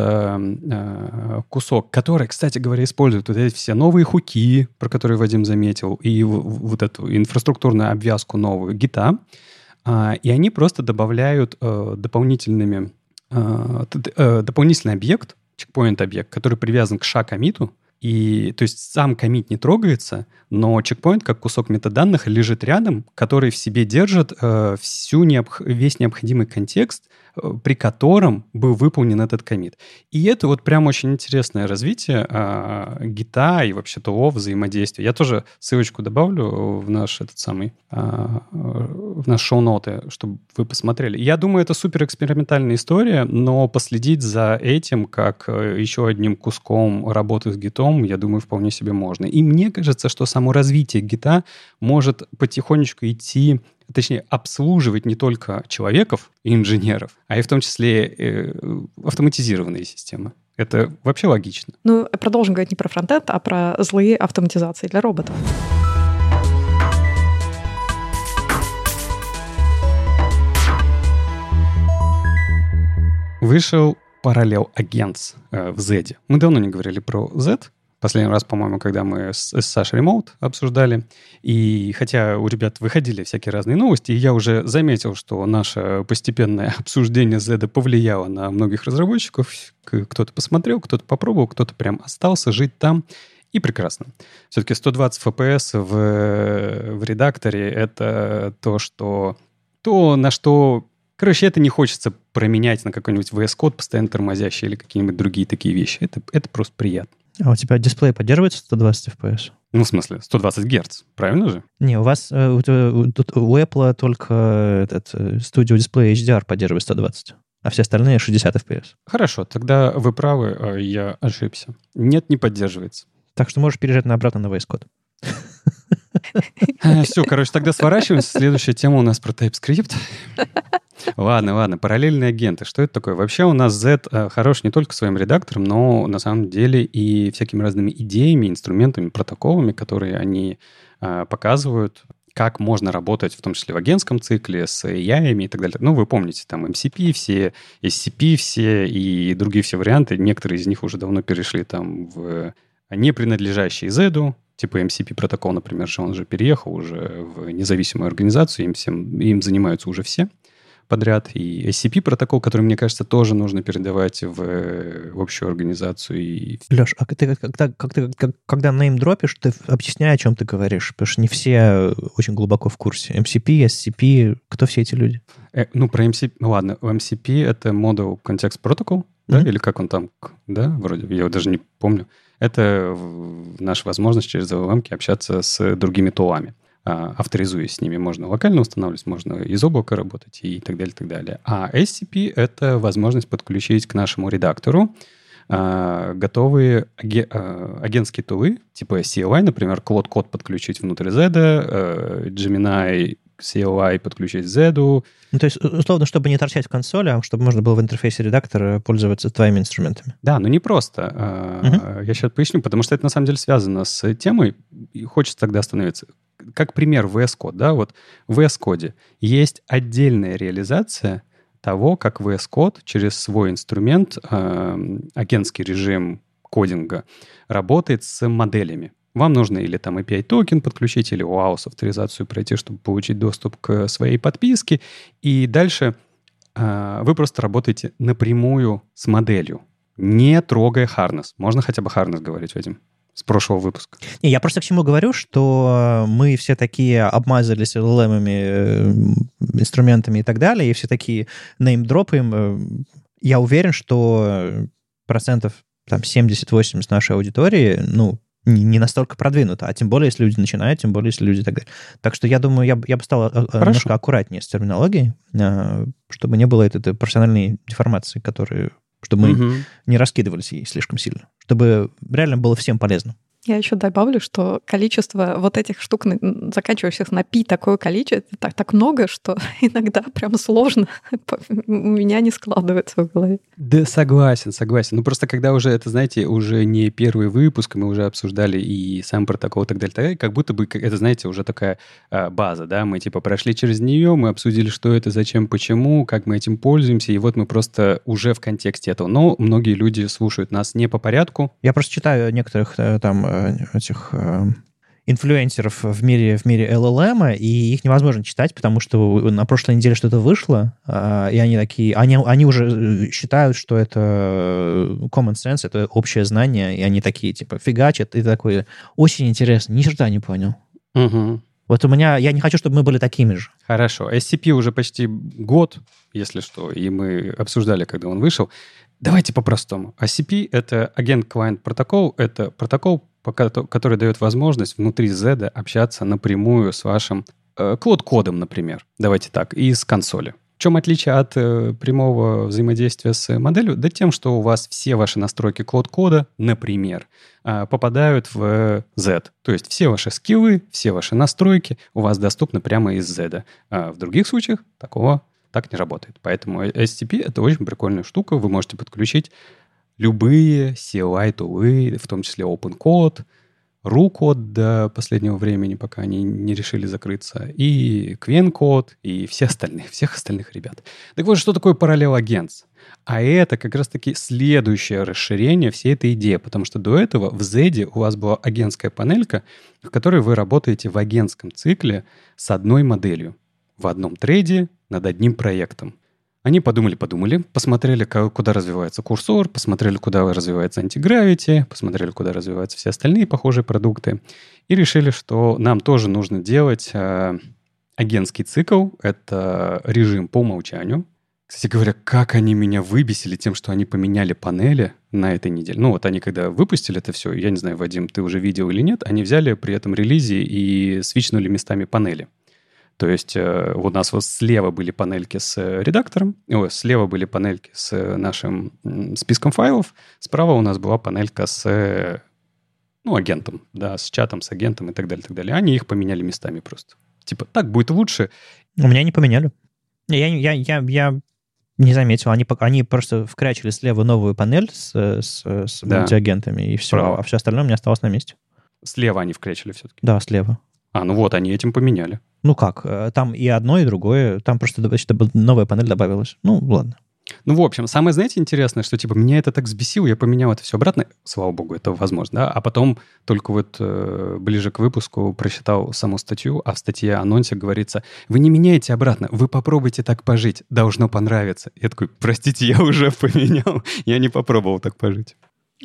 это кусок, который, кстати говоря, использует вот эти все новые хуки, про которые Вадим заметил, и вот эту инфраструктурную обвязку новую гита, и они просто добавляют дополнительный объект, чекпоинт-объект, который привязан к SHA-коммиту, и, то есть сам коммит не трогается, но чекпоинт, как кусок метаданных, лежит рядом, который в себе держит весь необходимый контекст, при котором был выполнен этот коммит. И это вот прям очень интересное развитие гита и вообще того взаимодействия. Я тоже ссылочку добавлю в наш в наш шоу-ноты, чтобы вы посмотрели. Я думаю, это супер экспериментальная история, но последить за этим как еще одним куском работы с гитом, я думаю, вполне себе можно. И мне кажется, что само развитие гита может потихонечку идти, точнее, обслуживать не только человеков и инженеров, а и в том числе автоматизированные системы. Это вообще логично. Ну, продолжим говорить не про фронтенд, а про злые автоматизации для роботов. Вышел Parallel Agents в Z. Мы давно не говорили про Z. Последний раз, по-моему, когда мы с Сашей Ремоут обсуждали. И хотя у ребят выходили всякие разные новости, и я уже заметил, что наше постепенное обсуждение Z повлияло на многих разработчиков. Кто-то посмотрел, кто-то попробовал, кто-то прям остался жить там. И прекрасно. Все-таки 120 FPS в редакторе — это то, на что... Короче, это не хочется променять на какой-нибудь VS Code, постоянно тормозящий, или какие-нибудь другие такие вещи. Это просто приятно. А у тебя дисплей поддерживается 120 FPS? Ну, в смысле, 120 Гц, правильно же? Не, у вас у Apple только Studio Display HDR поддерживает 120, а все остальные 60 FPS. Хорошо, тогда вы правы, я ошибся. Нет, не поддерживается. Так что можешь переезжать обратно на VS Code. Все, короче, тогда сворачиваемся. Следующая тема у нас про TypeScript. Ладно, параллельные агенты. Что это такое? Вообще у нас Z хорош не только своим редактором, но на самом деле и всякими разными идеями, инструментами, протоколами, которые они показывают, как можно работать, в том числе в агентском цикле, с AI и так далее. Ну, вы помните, там MCP все, SCP все и другие все варианты. Некоторые из них уже давно перешли там в не принадлежащие Z, типа MCP протокол, например, он же переехал уже в независимую организацию, им занимаются уже все. подряд, и SCP-протокол, который, мне кажется, тоже нужно передавать в общую организацию. Леш, а ты когда неймдропишь, ты объясняй, о чем ты говоришь, потому что не все очень глубоко в курсе. MCP, SCP, кто все эти люди? Про MCP, ладно, MCP — это Model Context Protocol, да, или как он там, да, вроде, я даже не помню. Это наша возможность через LLM общаться с другими тулами. Авторизуясь с ними, можно локально устанавливать, можно из облака работать и так далее, так далее. А SCP — это возможность подключить к нашему редактору готовые агентские тулы, типа CLI, например, Claude-код подключить внутрь Z, Gemini CLI подключить к Z. То есть, условно, чтобы не торчать в консоли, а чтобы можно было в интерфейсе редактора пользоваться твоими инструментами. Да, но не просто. Я сейчас поясню, потому что это на самом деле связано с темой, и хочется тогда остановиться. Как пример VS Code, да, вот в VS Code есть отдельная реализация того, как VS Code через свой инструмент, агентский режим кодинга, работает с моделями. Вам нужно или там API-токен подключить, или OAuth авторизацию пройти, чтобы получить доступ к своей подписке. И дальше вы просто работаете напрямую с моделью, не трогая harness. Можно хотя бы harness говорить, Вадим? С прошлого выпуска. Не, я просто к чему говорю, что мы все такие обмазались LLM-ами, инструментами и так далее, и все такие неймдропаем. Я уверен, что процентов 70-80 нашей аудитории, не настолько продвинуто, а тем более, если люди начинают, тем более, если люди и так далее. Так что я думаю, я бы стал немножко аккуратнее с терминологией, чтобы не было этой профессиональной деформации, чтобы мы не раскидывались ей слишком сильно, чтобы реально было всем полезно. Я еще добавлю, что количество вот этих штук, заканчивающихся на пи, такое количество, так много, что иногда прям сложно. У меня не складывается в голове. Да, согласен. Просто когда уже, это, знаете, уже не первый выпуск, мы уже обсуждали и сам протокол и так далее, как будто бы это, знаете, уже такая база, да, мы типа прошли через нее, мы обсудили, что это, зачем, почему, как мы этим пользуемся, и вот мы просто уже в контексте этого. Но многие люди слушают нас не по порядку. Я просто читаю некоторых там этих инфлюенсеров в мире LLM, и их невозможно читать, потому что на прошлой неделе что-то вышло, и они такие, они уже считают, что это common sense, это общее знание, и они такие, типа, фигачат, и такой, очень интересно, ни черта не понял. Угу. Вот я не хочу, чтобы мы были такими же. Хорошо. SCP уже почти год, если что, и мы обсуждали, когда он вышел. Давайте по-простому. SCP — это агент-клиент протокол, это протокол, который дает возможность внутри Z общаться напрямую с вашим Claude-кодом, например. Давайте так, из консоли. В чем отличие от прямого взаимодействия с моделью? Да тем, что у вас все ваши настройки Claude-кода, например, попадают в Z. То есть все ваши скиллы, все ваши настройки у вас доступны прямо из Z. А в других случаях такого так не работает. Поэтому SCP — это очень прикольная штука. Вы можете подключить любые CLI-тулы, в том числе OpenCode, RuCode до последнего времени, пока они не решили закрыться, и QuenCode, и всех остальных ребят. Так вот, что такое Parallel Agents? А это как раз-таки следующее расширение всей этой идеи, потому что до этого в Z у вас была агентская панелька, в которой вы работаете в агентском цикле с одной моделью, в одном трейде над одним проектом. Они подумали, посмотрели, куда развивается курсор, посмотрели, куда развивается антигравити, посмотрели, куда развиваются все остальные похожие продукты, и решили, что нам тоже нужно делать агентский цикл. Это режим по умолчанию. Кстати говоря, как они меня выбесили тем, что они поменяли панели на этой неделе. Вот они когда выпустили это все, я не знаю, Вадим, ты уже видел или нет, они взяли при этом релизе и свичнули местами панели. То есть у нас вот слева были панельки с редактором, слева были панельки с нашим списком файлов, справа у нас была панелька с агентом, да, с чатом, с агентом и так далее, так далее. Они их поменяли местами просто. Типа, так будет лучше. У меня не поменяли. Я не заметил. Они просто вкрачили слева новую панель с мультиагентами, и все. Справа. А все остальное у меня осталось на месте. Слева они вкрачили все-таки? Да, слева. Они этим поменяли. Как? Там и одно, и другое. Там просто новая панель добавилась. Ладно. Ну, в общем, самое, знаете, интересное, что, типа, меня это так взбесило, я поменял это все обратно, слава богу, это возможно, да, а потом только вот ближе к выпуску прочитал саму статью, а в статье анонсе говорится, вы не меняете обратно, вы попробуйте так пожить, должно понравиться. Я такой, простите, я уже поменял, я не попробовал так пожить.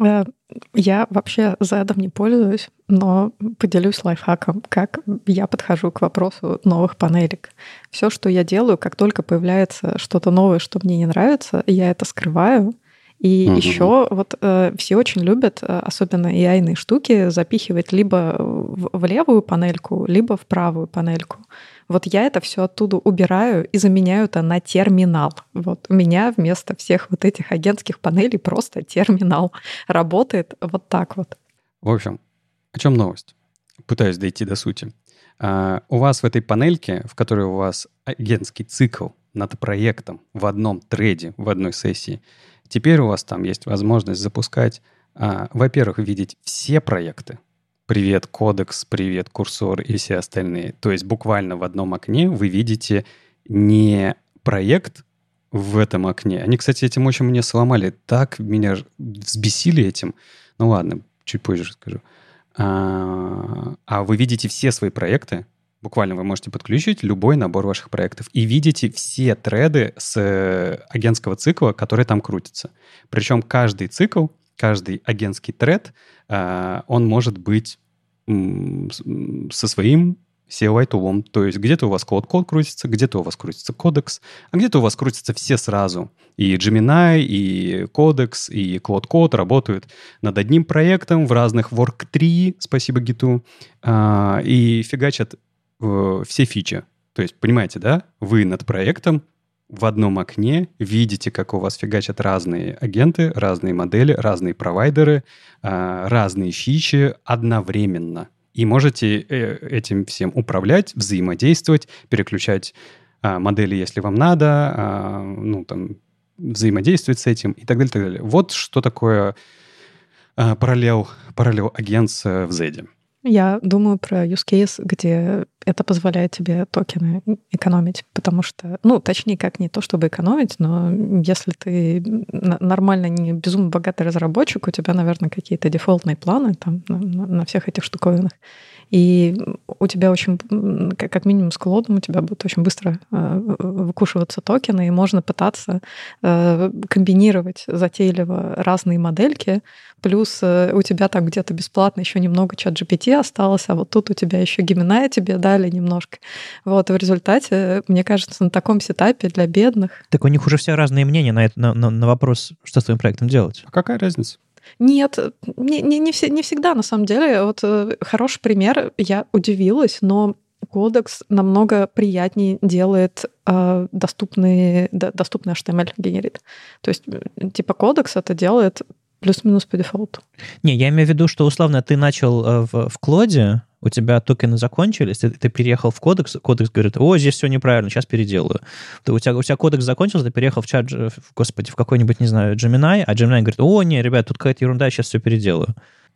Я вообще Z не пользуюсь, но поделюсь лайфхаком, как я подхожу к вопросу новых панелек. Все, что я делаю, как только появляется что-то новое, что мне не нравится, я это скрываю. И еще вот все очень любят, особенно AI-ные штуки, запихивать либо в левую панельку, либо в правую панельку. Вот я это все оттуда убираю и заменяю это на терминал. Вот у меня вместо всех вот этих агентских панелей просто терминал работает вот так вот. В общем, о чем новость? Пытаюсь дойти до сути. У вас в этой панельке, в которой у вас агентский цикл над проектом в одном треде, в одной сессии, теперь у вас там есть возможность запускать, во-первых, видеть все проекты. Привет, кодекс, привет, курсор и все остальные. То есть буквально в одном окне вы видите не проект в этом окне. Они, кстати, этим очень меня сломали. Так меня взбесили этим. Ну ладно, чуть позже расскажу. А вы видите все свои проекты. Буквально вы можете подключить любой набор ваших проектов и видите все треды с агентского цикла, которые там крутятся. Причем каждый цикл, каждый агентский тред, он может быть со своим CLI-тулом. То есть где-то у вас Cloud крутится, где-то у вас крутится кодекс, а где-то у вас крутятся все сразу. И Gemini, и кодекс, и Cloud Code работают над одним проектом в разных work-tree, спасибо Гиту, и фигачат все фичи. То есть, понимаете, да? Вы над проектом в одном окне видите, как у вас фигачат разные агенты, разные модели, разные провайдеры, разные фичи одновременно. И можете этим всем управлять, взаимодействовать, переключать модели, если вам надо, взаимодействовать с этим и так далее, так далее. Вот что такое параллел агентс в Zedge. Я думаю про use case, где это позволяет тебе токены экономить, потому что, точнее, как не то, чтобы экономить, но если ты нормально не безумно богатый разработчик, у тебя, наверное, какие-то дефолтные планы там на всех этих штуковинах, и у тебя очень, как минимум с клодом, у тебя будут очень быстро выкушиваться токены, и можно пытаться комбинировать затейливо разные модельки, плюс у тебя там где-то бесплатно еще немного ChatGPT осталось, а вот тут у тебя еще Gemini тебе дали немножко. Вот, и в результате, мне кажется, на таком сетапе для бедных... Так у них уже все разные мнения на вопрос, что с твоим проектом делать. А какая разница? Нет, не всегда, на самом деле. Вот хороший пример, я удивилась, но кодекс намного приятнее делает доступный HTML генерит. То есть, типа, кодекс это делает плюс-минус по дефолту. Не, я имею в виду, что, условно, ты начал в Клоде, у тебя токены закончились, ты переехал в кодекс говорит, здесь все неправильно, сейчас переделаю. У тебя кодекс закончился, ты переехал в какой-нибудь, не знаю, Gemini, а Gemini говорит, не, ребят, тут какая-то ерунда, я сейчас все переделаю.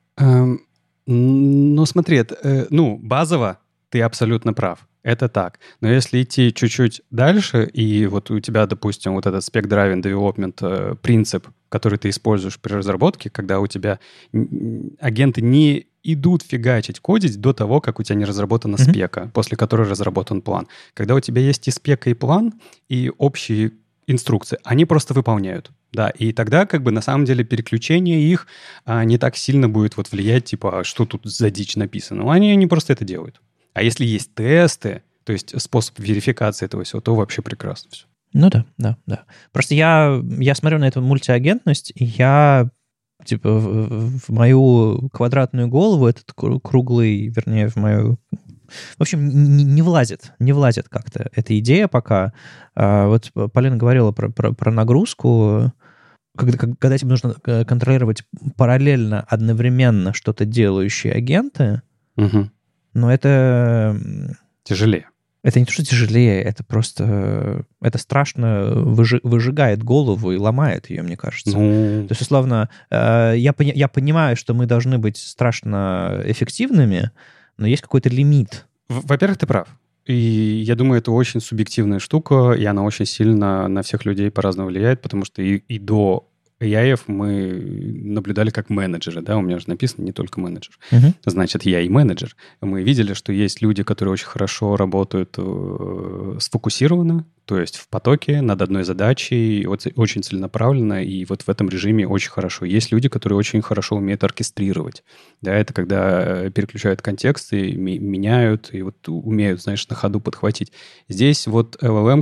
Смотри, базово ты абсолютно прав. Это так. Но если идти чуть-чуть дальше, и вот у тебя, допустим, вот этот Spec-Driven Development принцип, который ты используешь при разработке, когда у тебя агенты не идут фигачить, кодить до того, как у тебя не разработана спека, после которой разработан план. Когда у тебя есть и спека, и план, и общие инструкции, они просто выполняют. Да, и тогда на самом деле переключение их не так сильно будет влиять, что тут за дичь написано. Они просто это делают. А если есть тесты, то есть способ верификации этого всего, то вообще прекрасно все. Ну да. Просто я смотрю на эту мультиагентность, и я, в мою квадратную голову этот круглый, вернее, в мою... В общем, не влазит как-то эта идея пока. Вот Полина говорила про нагрузку. Когда тебе нужно контролировать параллельно, одновременно что-то делающие агенты, но это... Тяжелее. Это не то, что тяжелее, это просто... Это страшно выжигает голову и ломает ее, мне кажется. То есть, условно, я понимаю, что мы должны быть страшно эффективными, но есть какой-то лимит. Во-первых, ты прав. И я думаю, это очень субъективная штука, и она очень сильно на всех людей по-разному влияет, потому что и до AI мы наблюдали как менеджеры, да, у меня же написано не только менеджер. Значит, я и менеджер. Мы видели, что есть люди, которые очень хорошо работают сфокусированно, то есть в потоке над одной задачей, очень целенаправленно, и вот в этом режиме очень хорошо. Есть люди, которые очень хорошо умеют оркестрировать. Да, это когда переключают контекст и меняют, и вот умеют, знаешь, на ходу подхватить. Здесь вот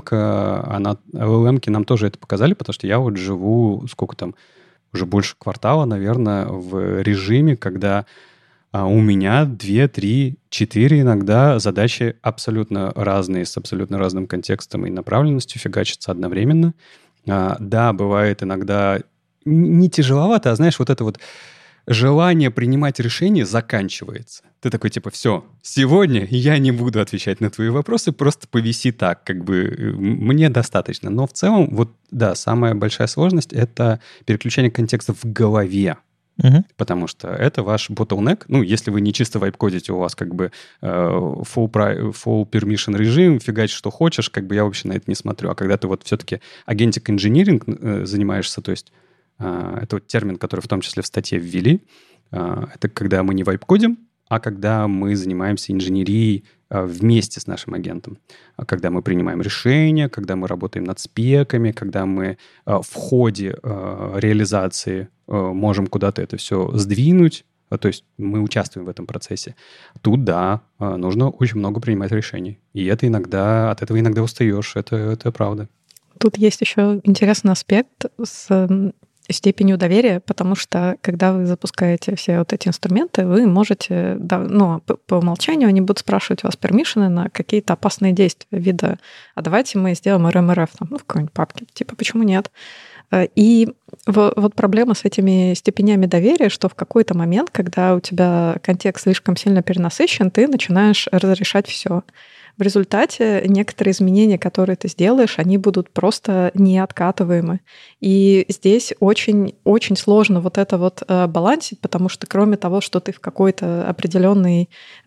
LLM-ки нам тоже это показали, потому что я вот живу, сколько там, уже больше квартала, наверное, в режиме, когда у меня 2, 3, 4 иногда задачи абсолютно разные, с абсолютно разным контекстом и направленностью фигачатся одновременно. Да, бывает иногда не тяжеловато, а знаешь, вот это вот желание принимать решения заканчивается. Ты такой, типа, все, сегодня я не буду отвечать на твои вопросы, просто повиси так, как бы мне достаточно. Но в целом, вот, да, самая большая сложность — это переключение контекста в голове. Потому что это ваш bottleneck. Ну, если вы не чисто вайп-кодите, у вас как бы full permission режим, фигачь что хочешь, как бы я вообще на это не смотрю. А когда ты вот все-таки agentic engineering занимаешься, то есть это вот термин, который в том числе в статье ввели, это когда мы не вайп-кодим, а когда мы занимаемся инженерией вместе с нашим агентом. Когда мы принимаем решения, когда мы работаем над спеками, когда мы в ходе реализации можем куда-то это все сдвинуть, то есть мы участвуем в этом процессе. Тут, да, нужно очень много принимать решений. И это иногда, от этого иногда устаешь, это правда. Тут есть еще интересный аспект с степенью доверия, потому что когда вы запускаете все вот эти инструменты, вы можете, да, ну, по умолчанию они будут спрашивать у вас пермишины на какие-то опасные действия вида, а давайте мы сделаем РМРФ там, ну, в какой-нибудь папке, типа, почему нет? И вот проблема с этими степенями доверия, что в какой-то момент, когда у тебя контекст слишком сильно перенасыщен, ты начинаешь разрешать все. В результате некоторые изменения, которые ты сделаешь, они будут просто неоткатываемы. И здесь очень сложно вот это вот балансить, потому что кроме того, что ты в каком-то определенном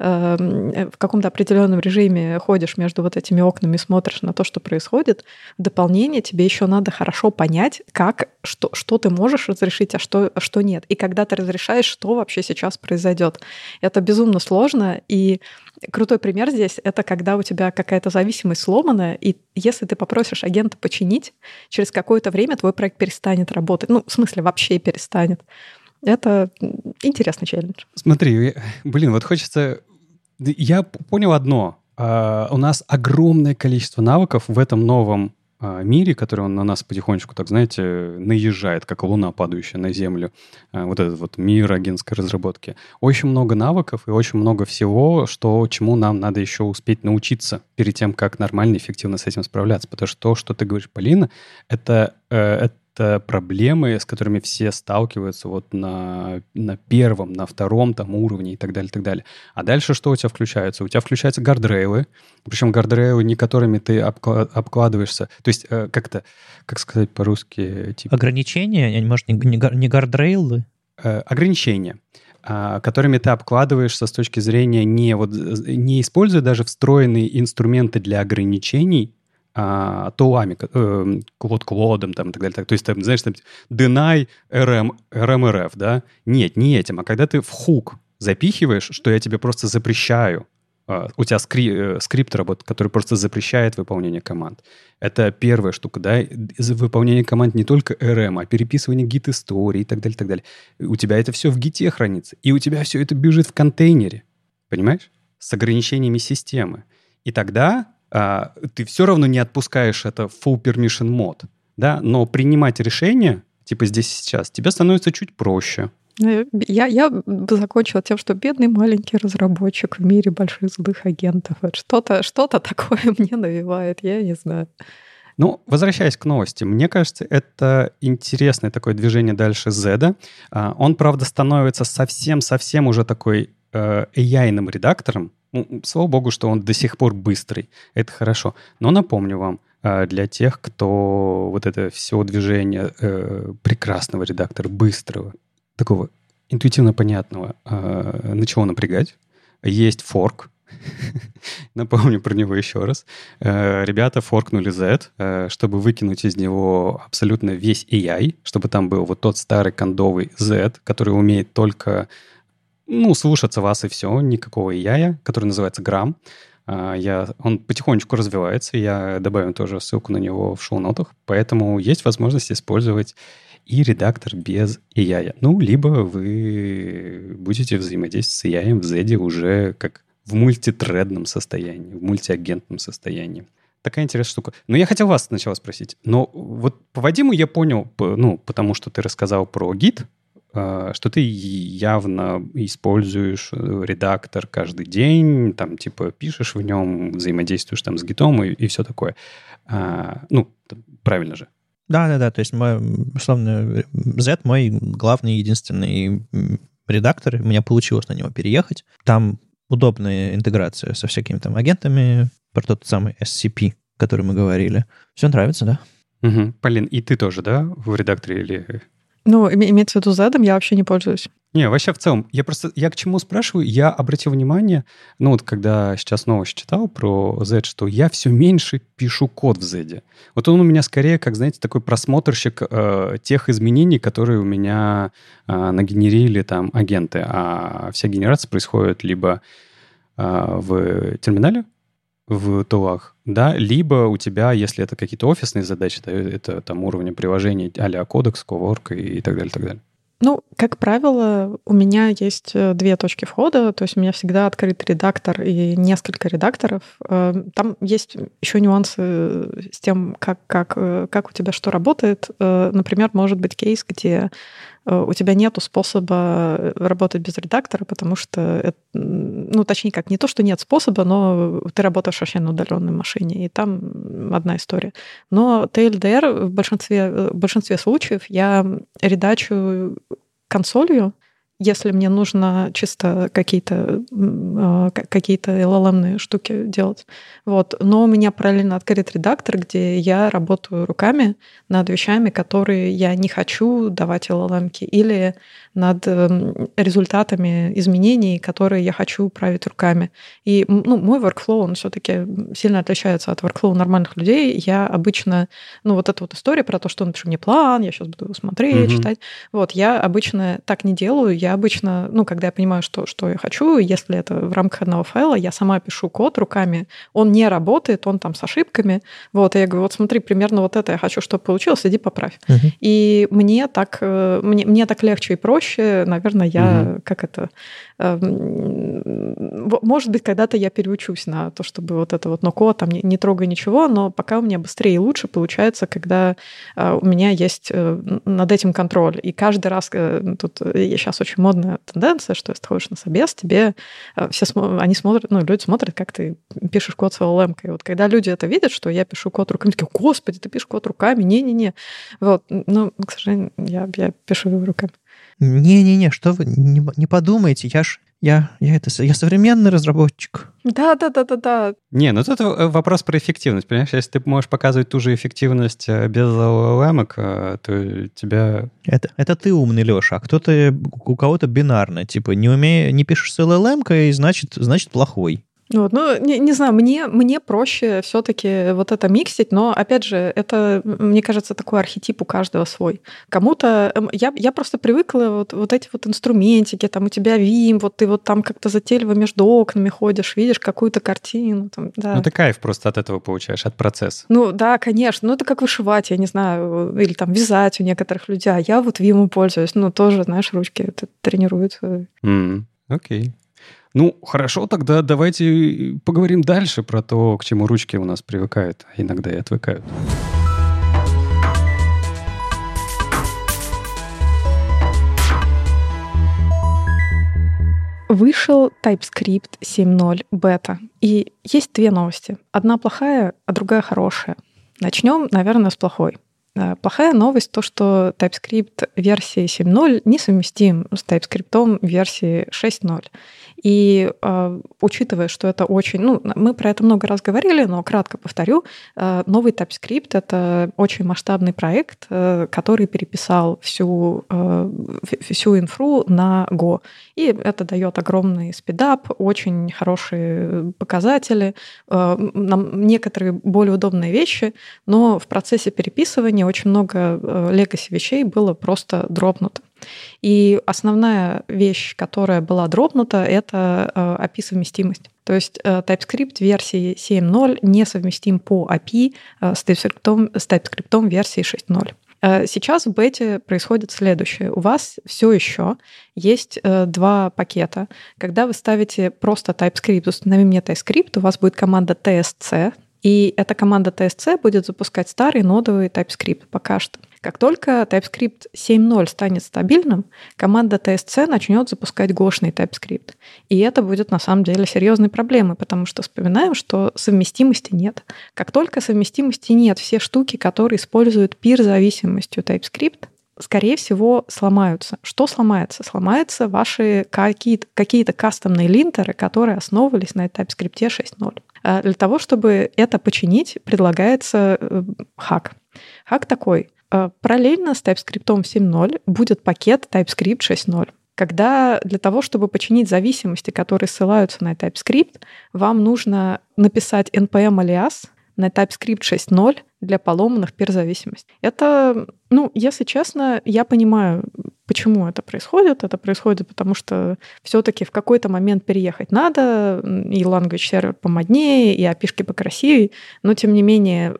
режиме ходишь между вот этими окнами, смотришь на то, что происходит, в дополнение тебе еще надо хорошо понять, что ты можешь разрешить, а что нет. И когда ты разрешаешь, что вообще сейчас произойдет. Это безумно сложно, и крутой пример здесь — это когда у тебя какая-то зависимость сломанная, и если ты попросишь агента починить, через какое-то время твой проект перестанет работать. Ну, в смысле, вообще перестанет. Это интересный челлендж. Смотри, вот хочется... Я понял одно. У нас огромное количество навыков в этом новом мире, который он на нас потихонечку, так знаете, наезжает, как луна, падающая на Землю. Вот этот вот мир агентской разработки. Очень много навыков и очень много всего, чему нам надо еще успеть научиться перед тем, как нормально, эффективно с этим справляться. Потому что то, что ты говоришь, Полина, это проблемы, с которыми все сталкиваются вот на первом, на втором там уровне и так далее, и так далее. А дальше что у тебя включается? У тебя включаются гардрейлы, причем гардрейлы, не которыми ты обкладываешься. То есть как сказать по-русски? Типа... Ограничения? Может, не гардрейлы? Ограничения, которыми ты обкладываешься с точки зрения не используя даже встроенные инструменты для ограничений, тулами, клодом там, и так далее. То есть, там, знаешь, там, deny RMRF, да? Нет, не этим. А когда ты в хук запихиваешь, что я тебе просто запрещаю, у тебя скрипт работает, который просто запрещает выполнение команд. Это первая штука, да? Выполнение команд не только RM, а переписывание гит-истории и так далее, и так далее. У тебя это все в гите хранится. И у тебя все это бежит в контейнере. Понимаешь? С ограничениями системы. И тогда ты все равно не отпускаешь это full permission mode, да, но принимать решения, типа здесь и сейчас, тебе становится чуть проще. Я бы закончила тем, что бедный маленький разработчик в мире больших злых агентов. Что-то такое мне навевает, я не знаю. Ну, возвращаясь к новости, мне кажется, это интересное такое движение дальше Зеда. Он, правда, становится совсем уже такой AI-ным редактором. Слава богу, что он до сих пор быстрый. Это хорошо. Но напомню вам, для тех, кто вот это все движение прекрасного редактора, быстрого, такого интуитивно понятного, начало напрягать. Есть форк, Напомню про него еще раз. Ребята форкнули Z, чтобы выкинуть из него абсолютно весь AI, чтобы там был вот тот старый кондовый Z, который умеет только, слушаться вас и все, никакого AI, который называется Gram. Он потихонечку развивается, я добавим тоже ссылку на него в шоу-нотах, поэтому есть возможность использовать и редактор без AI. Либо вы будете взаимодействовать с AI в Z уже как в мультитредном состоянии, в мультиагентном состоянии. Такая интересная штука. Но я хотел вас сначала спросить. Но вот по Вадиму я понял, потому что ты рассказал про Git, что ты явно используешь редактор каждый день, там, типа, пишешь в нем, взаимодействуешь там с гитом и все такое. Правильно же? Да. То есть, условно, Z мой главный, единственный редактор. У меня получилось на него переехать. Там удобная интеграция со всякими там агентами, про тот самый SCP, который мы говорили. Все нравится, да? Угу. Полин, и ты тоже, да, в редакторе или... Имеется в виду Z, я вообще не пользуюсь. Не, вообще в целом. Я к чему спрашиваю? Я обратил внимание, когда сейчас новость читал про Z, что я все меньше пишу код в Z. Вот он у меня скорее, как, знаете, такой просмотрщик тех изменений, которые у меня нагенерили там агенты. А вся генерация происходит либо в терминале, в тулах, да, либо у тебя, если это какие-то офисные задачи, то это там уровня приложений а-ля Codex, Cowork и так далее, так далее. Как правило, у меня есть две точки входа, то есть у меня всегда открыт редактор и несколько редакторов. Там есть еще нюансы с тем, как у тебя что работает. Например, может быть кейс, где у тебя нету способа работать без редактора, потому что, точнее как, не то, что нет способа, но ты работаешь вообще на удаленной машине, и там одна история. Но TLDR в большинстве случаев я редачу консолью, если мне нужно чисто какие-то LLM-ные штуки делать. Но у меня параллельно открыт редактор, где я работаю руками над вещами, которые я не хочу давать LLM-ки, или над результатами изменений, которые я хочу править руками. И мой workflow, он все-таки сильно отличается от workflow нормальных людей. Я обычно, вот эта вот история про то, что напишу мне план, я сейчас буду его смотреть, читать. Я обычно так не делаю. Я обычно, когда я понимаю, что я хочу, если это в рамках одного файла, я сама пишу код руками. Он не работает, он там с ошибками. И я говорю, смотри, примерно вот это я хочу, чтобы получилось, иди поправь. И мне так легче и проще. Наверное, я может быть, когда-то я переучусь на то, чтобы вот это вот no-code, там не трогай ничего, но пока у меня быстрее и лучше получается, когда у меня есть над этим контроль. И каждый раз, тут сейчас очень модная тенденция, что если ты ходишь на собес, тебе они смотрят, люди смотрят, как ты пишешь код с LLM-кой. Вот когда люди это видят, что я пишу код руками, такие, господи, ты пишешь код руками? Не-не-не. К сожалению, я пишу его руками. Не-не-не, что вы, не подумайте, я современный разработчик. Да. Не, это вопрос про эффективность, понимаешь? Если ты можешь показывать ту же эффективность без LLM-ок, то тебя... Это ты умный, Леша, а у кого-то бинарно, типа не пишешь с LLM-кой, значит плохой. Не знаю, мне проще все-таки вот это миксить, но, опять же, это, мне кажется, такой архетип у каждого свой. Кому-то... Я просто привыкла вот эти вот инструментики, там у тебя Vim, ты вот там как-то затейливо между окнами ходишь, видишь какую-то картину. Там, да. Ты кайф просто от этого получаешь, от процесса. Да, конечно. Это как вышивать, я не знаю, или там вязать у некоторых людей. А я вот Vim пользуюсь. Тоже, знаешь, ручки тренируют. Окей. Хорошо, тогда давайте поговорим дальше про то, к чему ручки у нас привыкают, а иногда и отвыкают. Вышел TypeScript 7.0 бета. И есть две новости. Одна плохая, а другая хорошая. Начнем, наверное, с плохой. Плохая новость то, что TypeScript версии 7.0 несовместим с TypeScript версии 6.0. И учитывая, что это очень... мы про это много раз говорили, но кратко повторю. Новый TypeScript — это очень масштабный проект, который переписал всю инфру на Go. И это дает огромный спидап, очень хорошие показатели, некоторые более удобные вещи, но в процессе переписывания очень много legacy вещей было просто дропнуто. И основная вещь, которая была дропнута, это API-совместимость. То есть TypeScript версии 7.0 не совместим по API с TypeScript версии 6.0. Сейчас в бете происходит следующее. У вас все еще есть два пакета. Когда вы ставите просто TypeScript, установи мне TypeScript, у вас будет команда tsc, и эта команда tsc будет запускать старый нодовый TypeScript пока что. Как только TypeScript 7.0 станет стабильным, команда tsc начнет запускать гошный TypeScript. И это будет на самом деле серьезной проблемой, потому что вспоминаем, что совместимости нет. Как только совместимости нет, все штуки, которые используют peer-зависимостью TypeScript, скорее всего, сломаются. Что сломается? Сломаются ваши какие-то кастомные линтеры, которые основывались на TypeScript 6.0. Для того, чтобы это починить, предлагается хак. Хак такой. Параллельно с TypeScript 7.0 будет пакет TypeScript 6.0. Когда для того, чтобы починить зависимости, которые ссылаются на TypeScript, вам нужно написать npm-алиас на TypeScript 6.0 для поломанных peer-зависимостей. Это, если честно, я понимаю, почему это происходит. Это происходит потому, что все-таки в какой-то момент переехать надо, и language сервер помоднее, и API-шки покрасивее, но тем не менее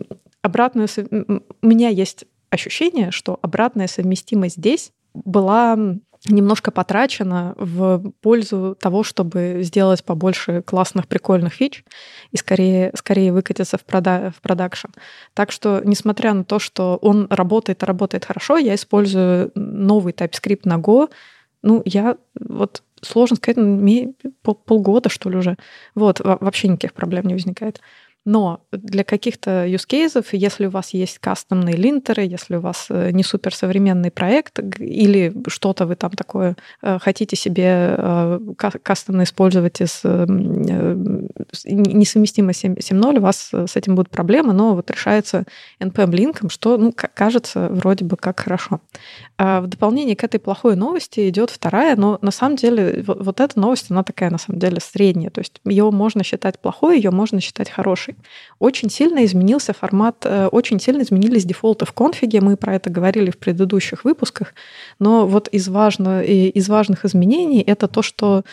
у меня есть ощущение, что обратная совместимость здесь была немножко потрачена в пользу того, чтобы сделать побольше классных, прикольных фич и скорее выкатиться в продакшн. Так что, несмотря на то, что он работает хорошо, я использую новый TypeScript на Go. Сложно сказать, полгода, что ли, уже. Вообще никаких проблем не возникает. Но для каких-то use cases, если у вас есть кастомные линтеры, если у вас не суперсовременный проект или что-то вы там такое хотите себе кастомно использовать из несовместимо 7.0, у вас с этим будут проблемы, но решается npm-линком, что, кажется, вроде бы как хорошо. В дополнение к этой плохой новости идет вторая, но на самом деле эта новость, она такая на самом деле средняя. То есть ее можно считать плохой, ее можно считать хорошей. Очень сильно изменился формат, очень сильно изменились дефолты в конфиге, мы про это говорили в предыдущих выпусках, но из важных изменений это то, что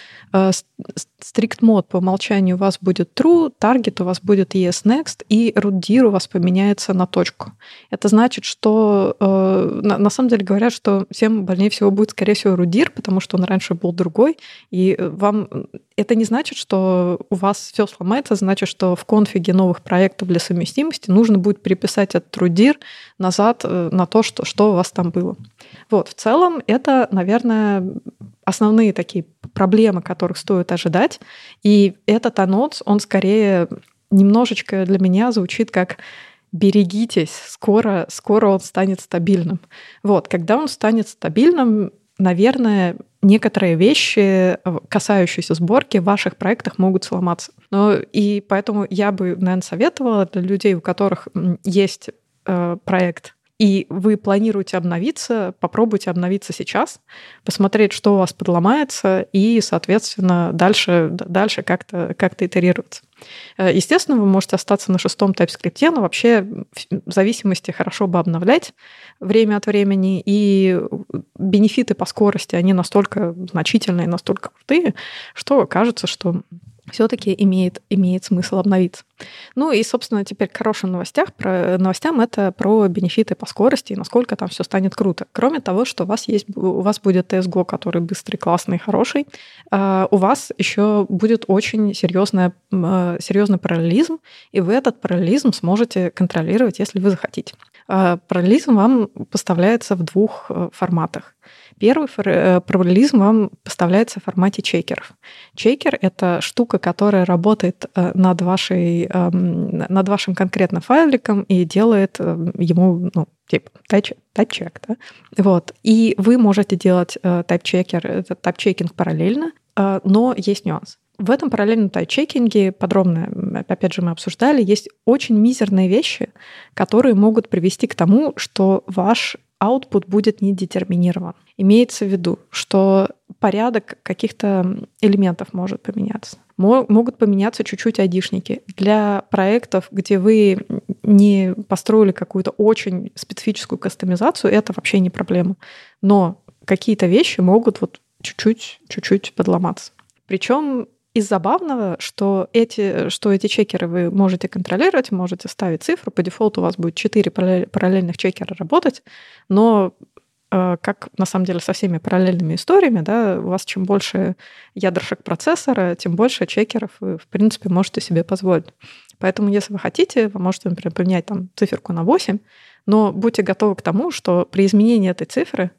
strict mode по умолчанию у вас будет true, target у вас будет ESNext, и rootdir у вас поменяется на точку. Это значит, что на самом деле говорят, что всем больнее всего будет, скорее всего, rootdir, потому что он раньше был другой, и вам это не значит, что у вас все сломается, значит, что в конфиге новых проектов для совместимости нужно будет переписать этот rootdir назад на то, что у вас там было. В целом это, наверное, основные такие проблемы, которых стоит ожидать. И этот анонс, он скорее немножечко для меня звучит как «берегитесь, скоро он станет стабильным». Когда он станет стабильным, наверное, некоторые вещи, касающиеся сборки, в ваших проектах могут сломаться. И поэтому я бы, наверное, советовала для людей, у которых есть проект, и вы планируете обновиться, попробуйте обновиться сейчас, посмотреть, что у вас подломается, и, соответственно, дальше как-то итерироваться. Естественно, вы можете остаться на 6-м TypeScript, но вообще в зависимости хорошо бы обновлять время от времени, и бенефиты по скорости, они настолько значительные, настолько крутые, что кажется, что все-таки имеет смысл обновиться. И, собственно, теперь к хорошим новостям это про бенефиты по скорости и насколько там все станет круто. Кроме того, что у вас будет TSGO, который быстрый, классный, хороший, у вас еще будет очень серьезный параллелизм, и вы этот параллелизм сможете контролировать, если вы захотите. Параллелизм вам поставляется в двух форматах. Первый параллелизм вам поставляется в формате чекеров. Чекер — это штука, которая работает над вашим конкретным файликом и делает ему, типа тайп-чек. Да? Вот. И вы можете делать тайп-чекинг параллельно, но есть нюанс. В этом параллельном тайп-чекинге, подробно, опять же, мы обсуждали, есть очень мизерные вещи, которые могут привести к тому, что ваш output будет недетерминирован. Имеется в виду, что порядок каких-то элементов может поменяться. Могут поменяться чуть-чуть айдишники. Для проектов, где вы не построили какую-то очень специфическую кастомизацию, это вообще не проблема. Но какие-то вещи могут вот чуть-чуть подломаться. Причем из забавного, что эти чекеры вы можете контролировать, можете ставить цифру. По дефолту у вас будет 4 параллельных чекера работать, но как на самом деле со всеми параллельными историями, да, у вас чем больше ядрышек процессора, тем больше чекеров вы, в принципе, можете себе позволить. Поэтому, если вы хотите, вы можете, например, поменять там циферку на 8, но будьте готовы к тому, что при изменении этой цифры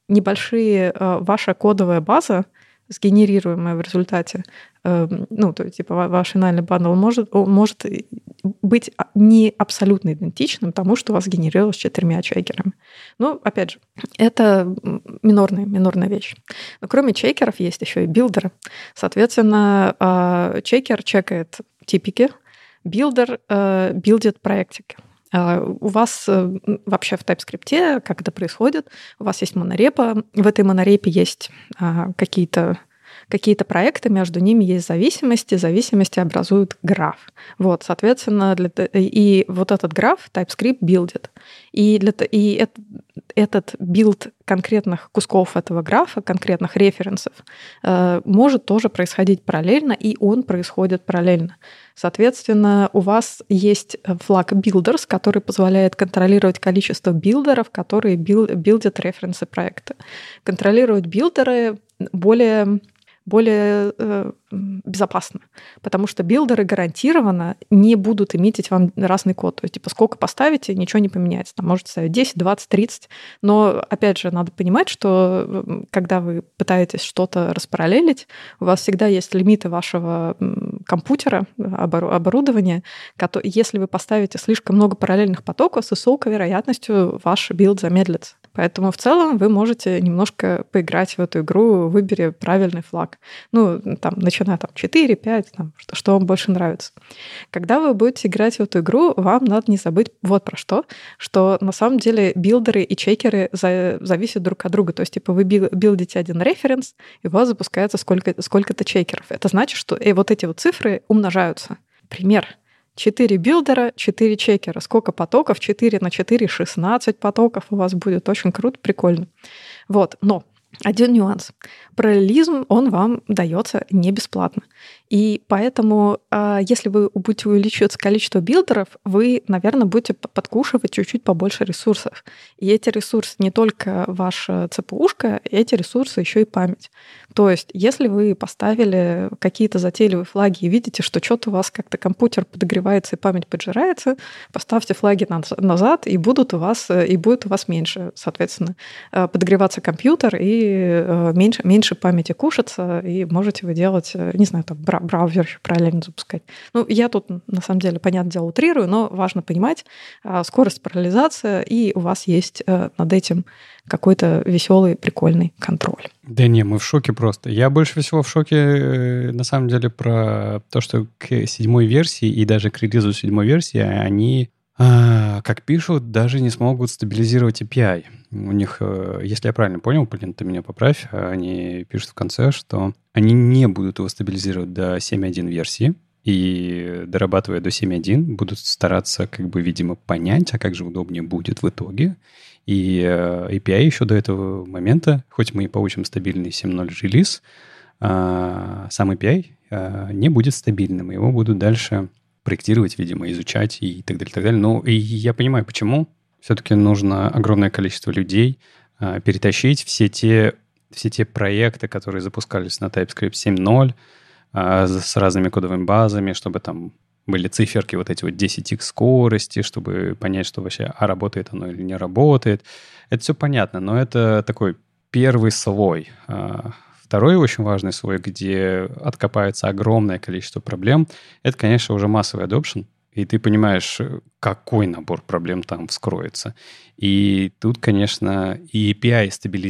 ваша кодовая база, сгенерируемая в результате, то есть, типа, ваш финальный бандл может быть не абсолютно идентичным тому, что у вас генерировалось 4 чекерами. Но, опять же, это минорная вещь. Но кроме чекеров есть еще и билдеры. Соответственно, чекер чекает типики, билдер билдит проектики. У вас вообще в TypeScript, как это происходит, у вас есть монорепа, в этой монорепе есть какие-то проекты, между ними есть зависимости образуют граф. Вот, соответственно, и вот этот граф TypeScript билдит. И этот билд конкретных кусков этого графа, конкретных референсов, может тоже происходить параллельно, и он происходит параллельно. Соответственно, у вас есть флаг builders, который позволяет контролировать количество билдеров, которые билдят референсы проекта. Контролировать билдеры более безопасно, потому что билдеры гарантированно не будут эмитить вам разный код. То есть, типа, сколько поставите, ничего не поменяется. Там можете ставить 10, 20, 30. Но, опять же, надо понимать, что когда вы пытаетесь что-то распараллелить, у вас всегда есть лимиты вашего компьютера, оборудования. Если вы поставите слишком много параллельных потоков, с высокой вероятностью ваш билд замедлится. Поэтому в целом вы можете немножко поиграть в эту игру, выбери правильный флаг. Начиная 4, 5, что вам больше нравится. Когда вы будете играть в эту игру, вам надо не забыть вот про что на самом деле билдеры и чекеры зависят друг от друга. То есть, типа, вы билдите один референс, и у вас запускается сколько-то чекеров. Это значит, что вот эти вот цифры умножаются. Пример. 4 билдера, 4 чекера. Сколько потоков? 4 на 4, 16 потоков у вас будет. Очень круто, прикольно. Вот, но один нюанс. Параллелизм, он вам дается не бесплатно. И поэтому, если вы будете увеличивать количество билдеров, вы, наверное, будете подкушивать чуть-чуть побольше ресурсов. И эти ресурсы не только ваша ЦПУшка, эти ресурсы еще и память. То есть, если вы поставили какие-то затейливые флаги и видите, что что-то у вас как-то компьютер подогревается и память поджирается, поставьте флаги назад, и будет у вас меньше, соответственно, подогреваться компьютер, и меньше памяти кушаться, и можете вы делать, не знаю, там, браузер еще параллельно запускать. Я тут, на самом деле, понятное дело, утрирую, но важно понимать скорость параллелизации, и у вас есть над этим какой-то веселый, прикольный контроль. Да не, мы в шоке просто. Я больше всего в шоке, на самом деле, про то, что к 7-й версии и даже к релизу 7-й версии они, как пишут, даже не смогут стабилизировать API. У них, если я правильно понял, Полин, ты меня поправь, они пишут в конце, что они не будут его стабилизировать до 7.1 версии, и, дорабатывая до 7.1, будут стараться, видимо, понять, а как же удобнее будет в итоге. И API еще до этого момента, хоть мы и получим стабильный 7.0 релиз, сам API не будет стабильным. Его будут дальше проектировать, видимо, изучать и так далее, так далее. Ну, и я понимаю, почему. Все-таки нужно огромное количество людей перетащить все те проекты, которые запускались на TypeScript 7.0 с разными кодовыми базами, чтобы там были циферки вот эти вот 10x скорости, чтобы понять, что вообще, работает оно или не работает. Это все понятно, но это такой первый слой. Второй очень важный слой, где откопается огромное количество проблем, это, конечно, уже массовый adoption, и ты понимаешь, какой набор проблем там вскроется. И тут, конечно, и API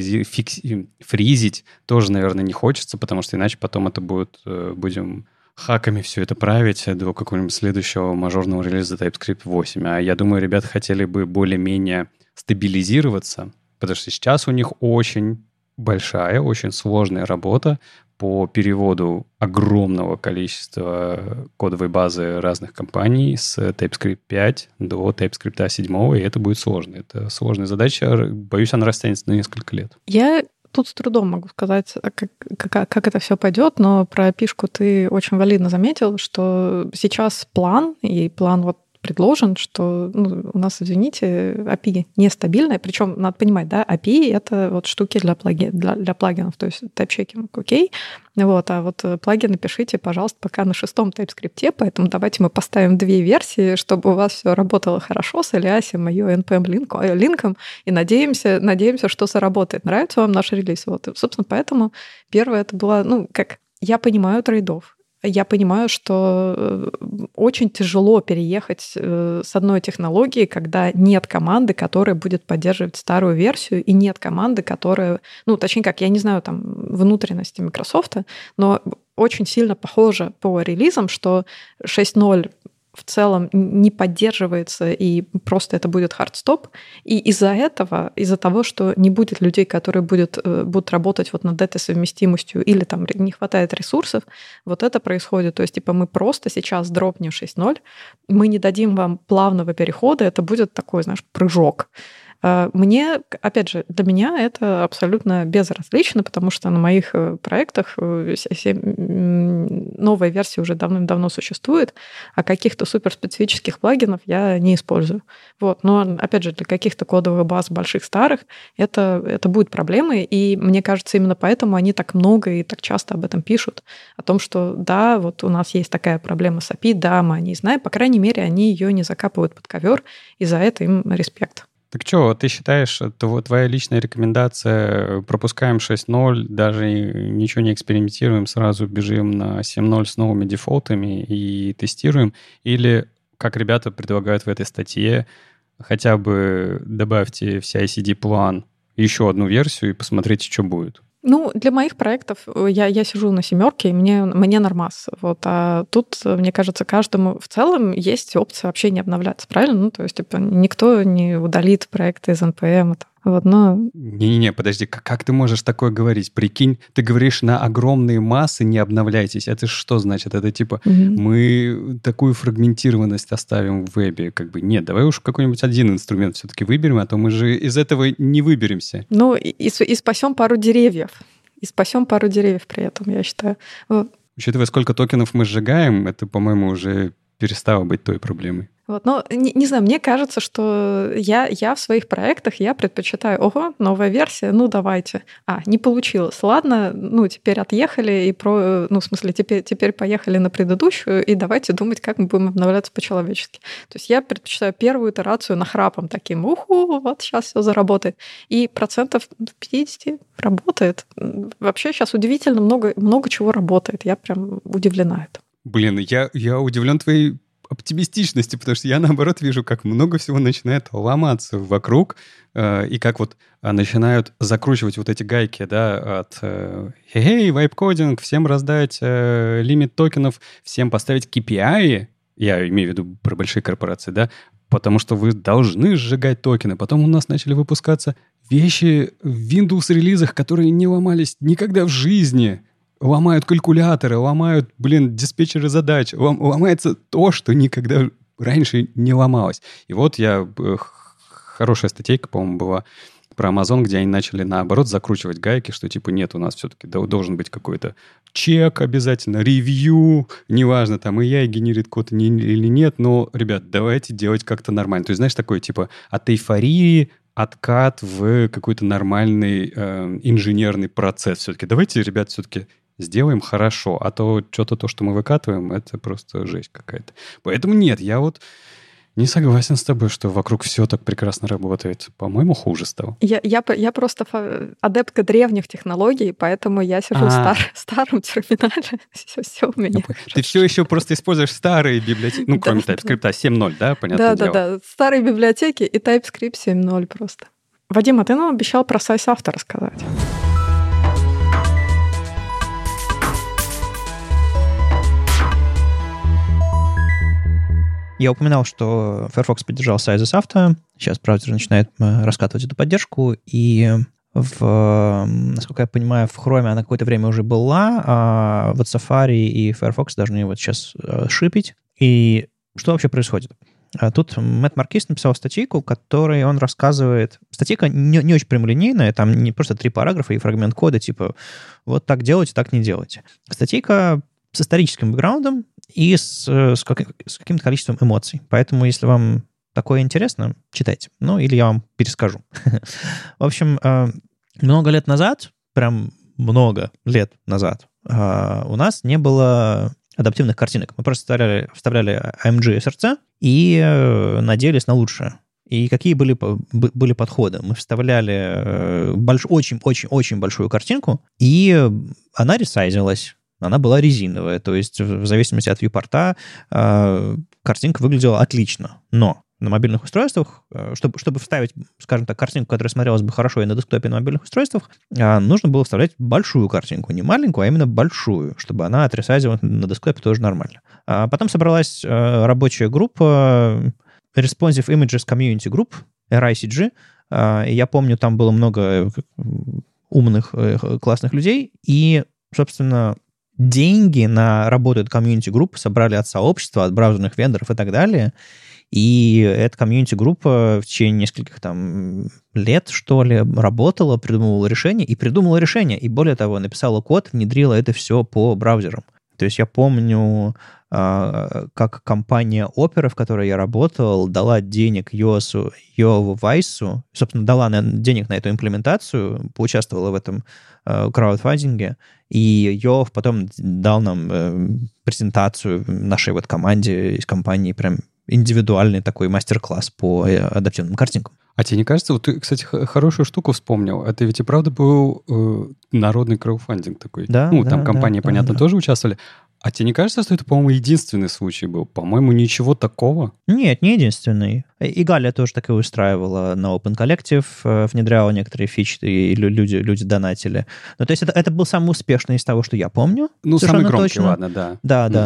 фризить тоже, наверное, не хочется, потому что иначе потом это будем хаками все это править до какого-нибудь следующего мажорного релиза TypeScript 8. А я думаю, ребята хотели бы более-менее стабилизироваться, потому что сейчас у них очень большая, очень сложная работа по переводу огромного количества кодовой базы разных компаний с TypeScript 5 до TypeScript 7, и это будет сложно. Это сложная задача. Боюсь, она растянется на несколько лет. Я тут с трудом могу сказать, как это все пойдет, но про API-шку ты очень валидно заметил, что сейчас план, и план вот предложен, что у нас, извините, API нестабильная. Причем надо понимать, да, API — это вот штуки для плагинов, то есть тайп-чекинг, окей. Вот, а вот плагины пишите, пожалуйста, пока на 6-м TypeScript, поэтому давайте мы поставим 2 версии, чтобы у вас все работало хорошо с Alias, ее NPM-линком, и надеемся, что заработает. Нравится вам наш релиз? Вот, и, собственно, поэтому первое это было, я понимаю трейд-офф. Я понимаю, что очень тяжело переехать с одной технологии, когда нет команды, которая будет поддерживать старую версию, и нет команды, которая... точнее как, я не знаю там внутренности Microsoft, но очень сильно похоже по релизам, что 6.0 в целом не поддерживается, и просто это будет хардстоп. И из-за того, что не будет людей, которые будут работать вот над этой совместимостью, или там не хватает ресурсов, вот это происходит. То есть, мы просто сейчас дропнем 6.0, мы не дадим вам плавного перехода, это будет такой, прыжок. Мне, опять же, для меня это абсолютно безразлично, потому что на моих проектах новая версия уже давным-давно существует, а каких-то суперспецифических плагинов я не использую. Вот. Но, опять же, для каких-то кодовых баз больших, старых это будет проблемой, и мне кажется, именно поэтому они так много и так часто об этом пишут, о том, что да, вот у нас есть такая проблема с API, да, мы о ней знаем, по крайней мере, они ее не закапывают под ковер, и за это им респект. Так что, ты считаешь, твоя личная рекомендация, пропускаем 6.0, даже ничего не экспериментируем, сразу бежим на 7.0 с новыми дефолтами и тестируем? Или, как ребята предлагают в этой статье, хотя бы добавьте в CI/CD-план еще одну версию и посмотрите, что будет? Для моих проектов я сижу на 7, и мне нормас. Вот. А тут, мне кажется, каждому в целом есть опция вообще не обновляться, правильно? То есть никто не удалит проекты из NPM. Вот, но... Не-не-не, подожди, как ты можешь такое говорить? Прикинь, ты говоришь на огромные массы не обновляйтесь. Это что значит? Это мы такую фрагментированность оставим в вебе. Нет, давай уж какой-нибудь один инструмент все-таки выберем, а то мы же из этого не выберемся. И спасем пару деревьев. И спасем пару деревьев при этом, я считаю. Вот. Учитывая, сколько токенов мы сжигаем, это, по-моему, уже перестало быть той проблемой. Вот, но не знаю, мне кажется, что я в своих проектах я предпочитаю, новая версия, давайте. Не получилось. Ладно, теперь отъехали, теперь поехали на предыдущую, и давайте думать, как мы будем обновляться по-человечески. То есть я предпочитаю первую итерацию нахрапом таким, вот сейчас все заработает. И 50% работает. Вообще сейчас удивительно много чего работает. Я прям удивлена этому. Блин, я удивлен твоей оптимистичности, потому что я, наоборот, вижу, как много всего начинает ломаться вокруг, и как начинают закручивать вот эти гайки, да, от вайп-кодинг, всем раздать лимит токенов, всем поставить KPI, я имею в виду про большие корпорации, да, потому что вы должны сжигать токены. Потом у нас начали выпускаться вещи в Windows-релизах, которые не ломались никогда в жизни. Ломают калькуляторы, ломают, диспетчеры задач. Ломается то, что никогда раньше не ломалось. И вот хорошая статейка, по-моему, была про Amazon, где они начали, наоборот, закручивать гайки, что нет, у нас все-таки должен быть какой-то чек обязательно, ревью, неважно, там AI генерит код или нет, но, ребят, давайте делать как-то нормально. То есть, знаешь, такое от эйфории откат в какой-то нормальный инженерный процесс все-таки. Давайте, ребят, все-таки сделаем хорошо, а то что-то то, что мы выкатываем, это просто жесть какая-то. Поэтому нет, я вот не согласен с тобой, что вокруг все так прекрасно работает. По-моему, хуже стало. Я просто адептка древних технологий, поэтому я сижу в старом терминале. Все у меня. Ты все еще просто используешь старые библиотеки, ну, кроме TypeScript 7.0, да, понятное дело? Да. Старые библиотеки и TypeScript 7.0 просто. Вадим, а ты нам обещал про size авто рассказать. Я упоминал, что Firefox поддержал Sizes Auto. Сейчас браузер начинает раскатывать эту поддержку. И, насколько я понимаю, в Chrome она какое-то время уже была, а вот Safari и Firefox должны его сейчас шипить. И что вообще происходит? Тут Мэтт Маркис написал статейку, в которой он рассказывает... Статейка не очень прямолинейная, там не просто 3 параграфа и фрагмент кода, типа вот так делайте, так не делайте. Статейка с историческим бэкграундом и с каким-то количеством эмоций. Поэтому, если вам такое интересно, читайте. Ну, или я вам перескажу. В общем, много лет назад, прям много лет назад, у нас не было адаптивных картинок. Мы просто вставляли AMG SRC и надеялись на лучшее. И какие были подходы? Мы вставляли очень-очень-очень большую картинку, и она ресайзилась. Она была резиновая, то есть в зависимости от вьюпорта картинка выглядела отлично. Но на мобильных устройствах, чтобы вставить, скажем так, картинку, которая смотрелась бы хорошо и на десктопе, и на мобильных устройствах, нужно было вставлять большую картинку. Не маленькую, а именно большую, чтобы она отресайзилась на десктопе тоже нормально. Потом собралась рабочая группа Responsive Images Community Group, RICG. Я помню, там было много умных, классных людей, и, собственно, деньги на работу этой комьюнити-группы собрали от сообщества, от браузерных вендоров и так далее. И эта комьюнити-группа в течение нескольких там лет, что ли, работала, придумывала решение. И более того, написала код, внедрила это все по браузерам. То есть я помню, как компания Opera, в которой я работал, дала денег Йову Вайсу, собственно, дала денег на эту имплементацию, поучаствовала в этом краудфандинге, и Йов потом дал нам презентацию нашей вот команде из компании, прям индивидуальный такой мастер-класс по адаптивным картинкам. А тебе не кажется, вот ты, кстати, хорошую штуку вспомнил, это ведь и правда был народный краудфандинг такой. Да, там компании, понятно, тоже участвовали. А тебе не кажется, что это, по-моему, единственный случай был? По-моему, ничего такого. Нет, не единственный. И Галя тоже так и устраивала на Open Collective, внедряла некоторые фичи, и люди донатили. Ну, то есть это был самый успешный из того, что я помню. Ну, самый громкий, точно. ладно, да.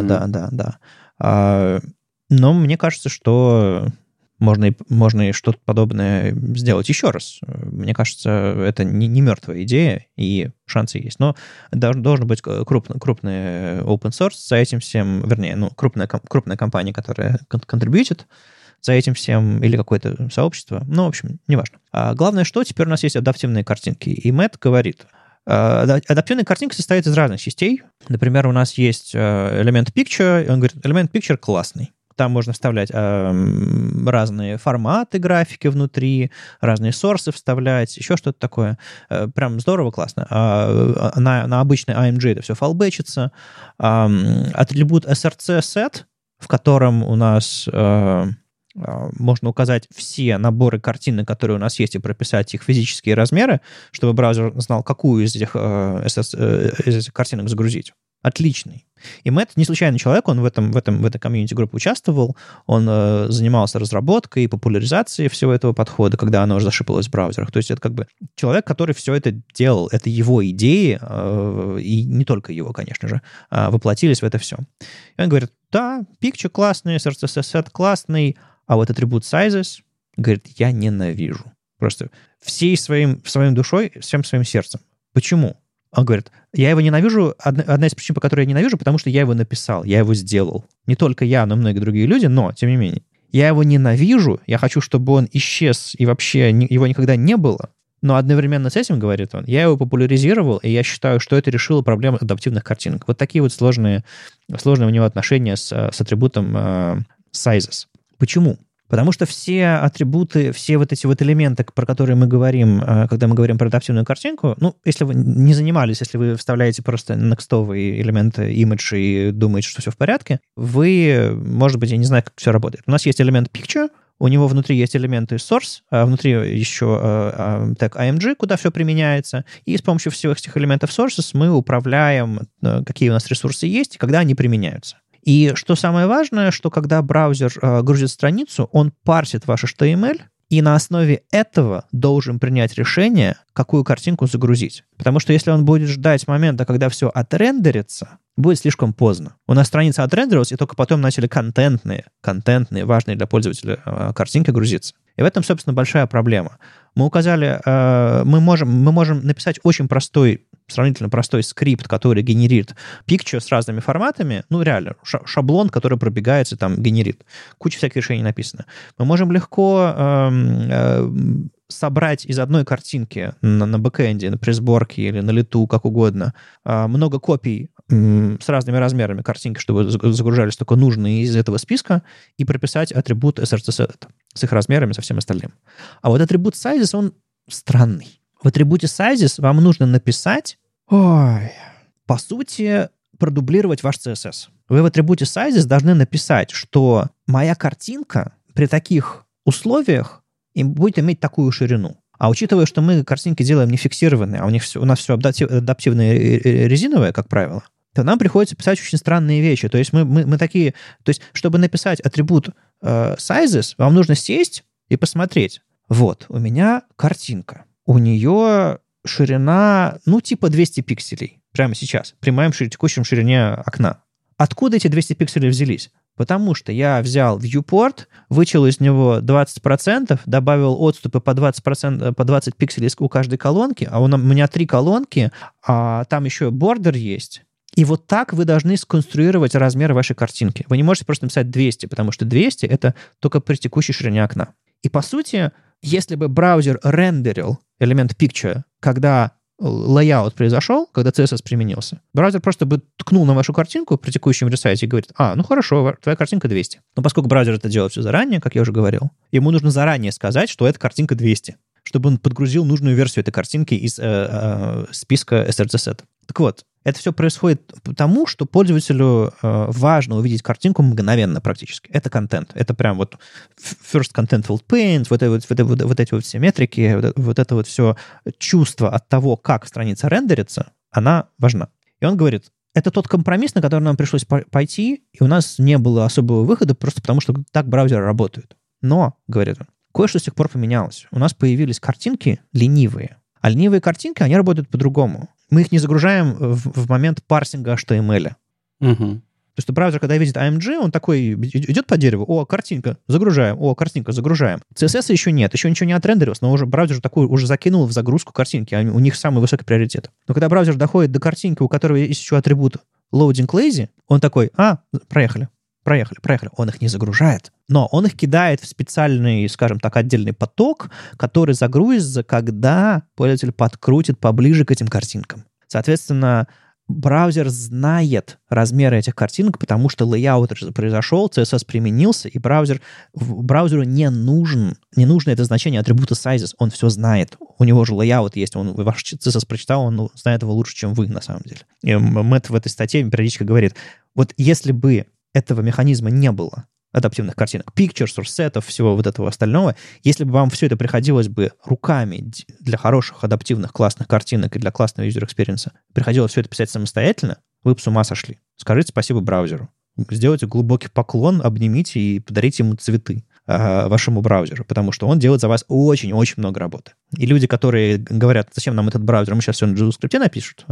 Да. Но мне кажется, что можно и что-то подобное сделать еще раз. Мне кажется, это не мертвая идея, и шансы есть. Но должен быть крупный open source за этим всем, вернее, крупная компания, которая контрибьютит за этим всем, или какое-то сообщество. Ну, в общем, неважно. Главное, что теперь у нас есть адаптивные картинки. И Мэтт говорит, адаптивная картинка состоит из разных частей. Например, у нас есть элемент picture, и он говорит, элемент picture классный. Там можно вставлять разные форматы графики внутри, разные сорсы вставлять, еще что-то такое. Прям здорово, классно. На обычной AMG это все фалбэчится. Атрибут src set, в котором у нас можно указать все наборы картинок, которые у нас есть, и прописать их физические размеры, чтобы браузер знал, какую из этих картинок загрузить. Отличный. И Мэтт не случайный человек, он в этой комьюнити-группе участвовал, он занимался разработкой и популяризацией всего этого подхода, когда оно уже зашипалось в браузерах. То есть это как бы человек, который все это делал, это его идеи, и не только его, конечно же, воплотились в это все. И он говорит, да, picture классный, src классный, а вот атрибут sizes, говорит, я ненавижу. Просто всей своим душой, всем своим сердцем. Почему? Он говорит, я его ненавижу, одна из причин, по которой я ненавижу, потому что я его написал, я его сделал. Не только я, но и многие другие люди, но, тем не менее. Я его ненавижу, я хочу, чтобы он исчез, и вообще его никогда не было, но одновременно с этим, говорит он, я его популяризировал, и я считаю, что это решило проблему адаптивных картинок. Вот такие вот сложные у него отношения с атрибутом sizes. Почему? Потому что все атрибуты, все вот эти вот элементы, про которые мы говорим, когда мы говорим про адаптивную картинку, ну, если вы не занимались, если вы вставляете просто некстовые элементы image и думаете, что все в порядке, вы, может быть, я не знаю, как все работает. У нас есть элемент picture, у него внутри есть элементы source, а внутри еще тег img, куда все применяется, и с помощью всех этих элементов sources мы управляем, какие у нас ресурсы есть и когда они применяются. И что самое важное, что когда браузер грузит страницу, он парсит ваш HTML, и на основе этого должен принять решение, какую картинку загрузить. Потому что если он будет ждать момента, когда все отрендерится, будет слишком поздно. У нас страница отрендерилась, и только потом начали контентные, важные для пользователя картинки грузиться. И в этом, собственно, большая проблема. Мы указали, мы можем написать очень сравнительно простой скрипт, который генерит picture с разными форматами, ну, реально, шаблон, который пробегается, там, генерит. Куча всяких решений написано. Мы можем легко собрать из одной картинки на бэкэнде, при сборке или на лету, как угодно, много копий с разными размерами картинки, чтобы загружались только нужные из этого списка, и прописать атрибут src с их размерами, со всем остальным. А вот атрибут sizes, он странный. В атрибуте sizes вам нужно написать, по сути, продублировать ваш CSS. Вы в атрибуте sizes должны написать, что моя картинка при таких условиях будет иметь такую ширину. А учитывая, что мы картинки делаем не фиксированные, а у нас все адаптивное резиновое, как правило, то нам приходится писать очень странные вещи. То есть мы такие... То есть, чтобы написать атрибут sizes, вам нужно сесть и посмотреть. Вот, у меня картинка. У нее ширина, типа 200 пикселей. Прямо сейчас. При моем текущем ширине окна. Откуда эти 200 пикселей взялись? Потому что я взял viewport, вычел из него 20%, добавил отступы по 20 пикселей у каждой колонки, а у меня 3 колонки, а там еще бордер есть. И вот так вы должны сконструировать размер вашей картинки. Вы не можете просто написать 200, потому что 200 — это только при текущей ширине окна. И по сути, если бы браузер рендерил элемент picture, когда layout произошел, когда CSS применился, браузер просто бы ткнул на вашу картинку при текущем ресайзе и говорит: хорошо, твоя картинка 200. Но поскольку браузер это делает все заранее, как я уже говорил, ему нужно заранее сказать, что эта картинка 200, чтобы он подгрузил нужную версию этой картинки из списка src. Так вот, это все происходит потому, что пользователю важно увидеть картинку мгновенно практически. Это контент. Это прям вот first contentful paint, вот эти вот все метрики, вот это вот все чувство от того, как страница рендерится, она важна. И он говорит, это тот компромисс, на который нам пришлось пойти, и у нас не было особого выхода, просто потому что так браузеры работают. Но, говорит он, кое-что с тех пор поменялось. У нас появились картинки ленивые. А ленивые картинки, они работают по-другому. Мы их не загружаем в момент парсинга HTML. Угу. То есть браузер, когда видит AMG, он такой идет по дереву, картинка, загружаем, картинка, загружаем. CSS еще нет, еще ничего не отрендерилось, но уже браузер такой уже закинул в загрузку картинки, у них самый высокий приоритет. Но когда браузер доходит до картинки, у которого есть еще атрибут loading lazy, он такой, проехали. Он их не загружает, но он их кидает в специальный, скажем так, отдельный поток, который загрузится, когда пользователь подкрутит поближе к этим картинкам. Соответственно, браузер знает размеры этих картинок, потому что лейаут произошел, CSS применился, и браузеру не нужно это значение атрибута sizes, он все знает. У него же лейаут есть, он ваш CSS прочитал, он знает его лучше, чем вы, на самом деле. И Мэтт в этой статье периодически говорит, вот если бы этого механизма не было, адаптивных картинок, pictures, source-сетов, всего вот этого остального, если бы вам все это приходилось бы руками для хороших, адаптивных, классных картинок и для классного user-экспириенса, приходилось все это писать самостоятельно, вы бы с ума сошли. Скажите спасибо браузеру. Сделайте глубокий поклон, обнимите и подарите ему цветы вашему браузеру, потому что он делает за вас очень-очень много работы. И люди, которые говорят, зачем нам этот браузер, мы сейчас все на JavaScript напишут.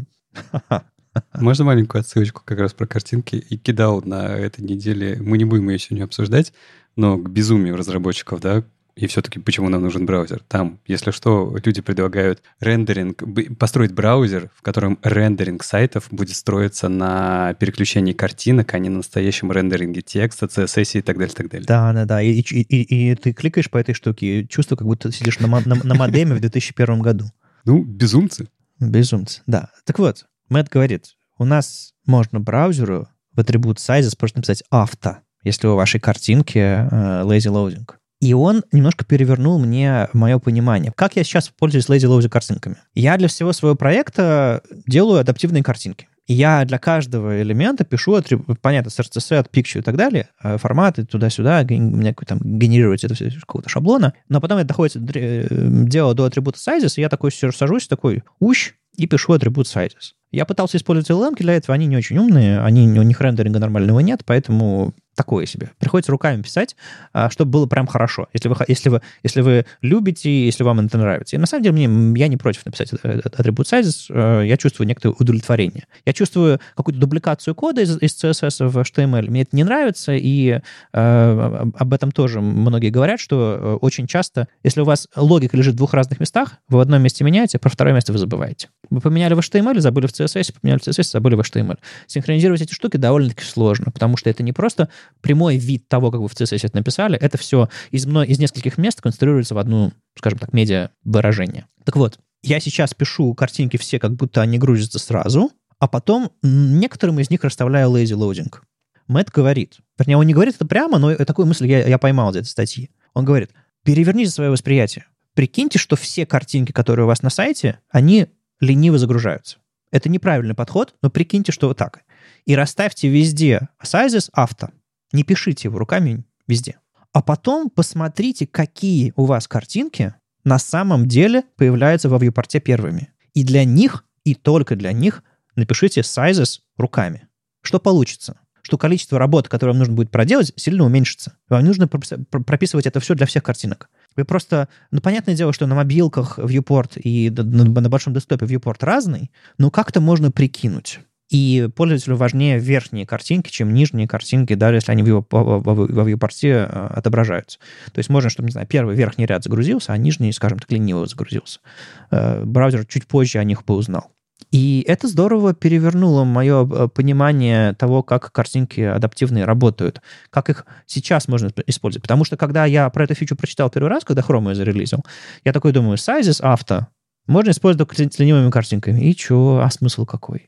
Можно маленькую отсылочку как раз про картинки? И кидал на этой неделе, мы не будем ее сегодня обсуждать, но к безумию разработчиков, да, и все-таки почему нам нужен браузер. Там, если что, люди предлагают построить браузер, в котором рендеринг сайтов будет строиться на переключении картинок, а не на настоящем рендеринге текста, CSS и так далее, так далее. Да. И ты кликаешь по этой штуке, и чувство, как будто ты сидишь на модеме в 2001 году. Безумцы. Безумцы, да. Так вот, Мэтт говорит, у нас можно браузеру в атрибут sizes просто написать авто. если у вашей картинки lazy loading. И он немножко перевернул мне мое понимание. Как я сейчас пользуюсь lazy loading картинками? Я для всего своего проекта делаю адаптивные картинки. И я для каждого элемента пишу, понятно, set, picture и так далее, форматы туда-сюда, у меня там генерируется это все из какого-то шаблона, но потом это доходит дело до атрибута sizes, и я такой сажусь, такой, и пишу атрибут sizes. Я пытался использовать LLM для этого, они не очень умные, у них рендеринга нормального нет, поэтому такое себе. Приходится руками писать, чтобы было прям хорошо. Если вы любите, если вам это нравится. И на самом деле я не против написать атрибут sizes, я чувствую некоторое удовлетворение. Я чувствую какую-то дубликацию кода из CSS в HTML. Мне это не нравится, и об этом тоже многие говорят, что очень часто, если у вас логика лежит в двух разных местах, вы в одном месте меняете, про второе место вы забываете. Вы поменяли в HTML, забыли в CSS, поменяли в CSS, забыли в HTML. Синхронизировать эти штуки довольно-таки сложно, потому что это не просто прямой вид того, как вы в CSS это написали, это все из нескольких мест конструируется в одну, скажем так, медиа-выражение. Так вот, я сейчас пишу картинки все, как будто они грузятся сразу, а потом некоторым из них расставляю lazy loading. Мэтт говорит, вернее, он не говорит это прямо, но такую мысль я поймал из этой статьи. Он говорит, переверните свое восприятие. Прикиньте, что все картинки, которые у вас на сайте, они лениво загружаются. Это неправильный подход, но прикиньте, что вот так. И расставьте везде sizes авто. Не пишите его руками везде. А потом посмотрите, какие у вас картинки на самом деле появляются во вьюпорте первыми. И для них, и только для них напишите sizes руками. Что получится? Что количество работы, которое вам нужно будет проделать, сильно уменьшится. Вам нужно прописывать это все для всех картинок. Вы просто... понятное дело, что на мобилках viewport и на большом десктопе viewport разный, но как-то можно прикинуть. И пользователю важнее верхние картинки, чем нижние картинки, даже если они во viewport отображаются. То есть можно, чтобы, не знаю, первый верхний ряд загрузился, а нижний, скажем так, лениво загрузился. Браузер чуть позже о них поузнал. И это здорово перевернуло мое понимание того, как картинки адаптивные работают, как их сейчас можно использовать. Потому что когда я про эту фичу прочитал первый раз, когда Chrome ее зарелизил, я такой думаю, sizes авто можно использовать только с ленивыми картинками. И чё? А смысл какой?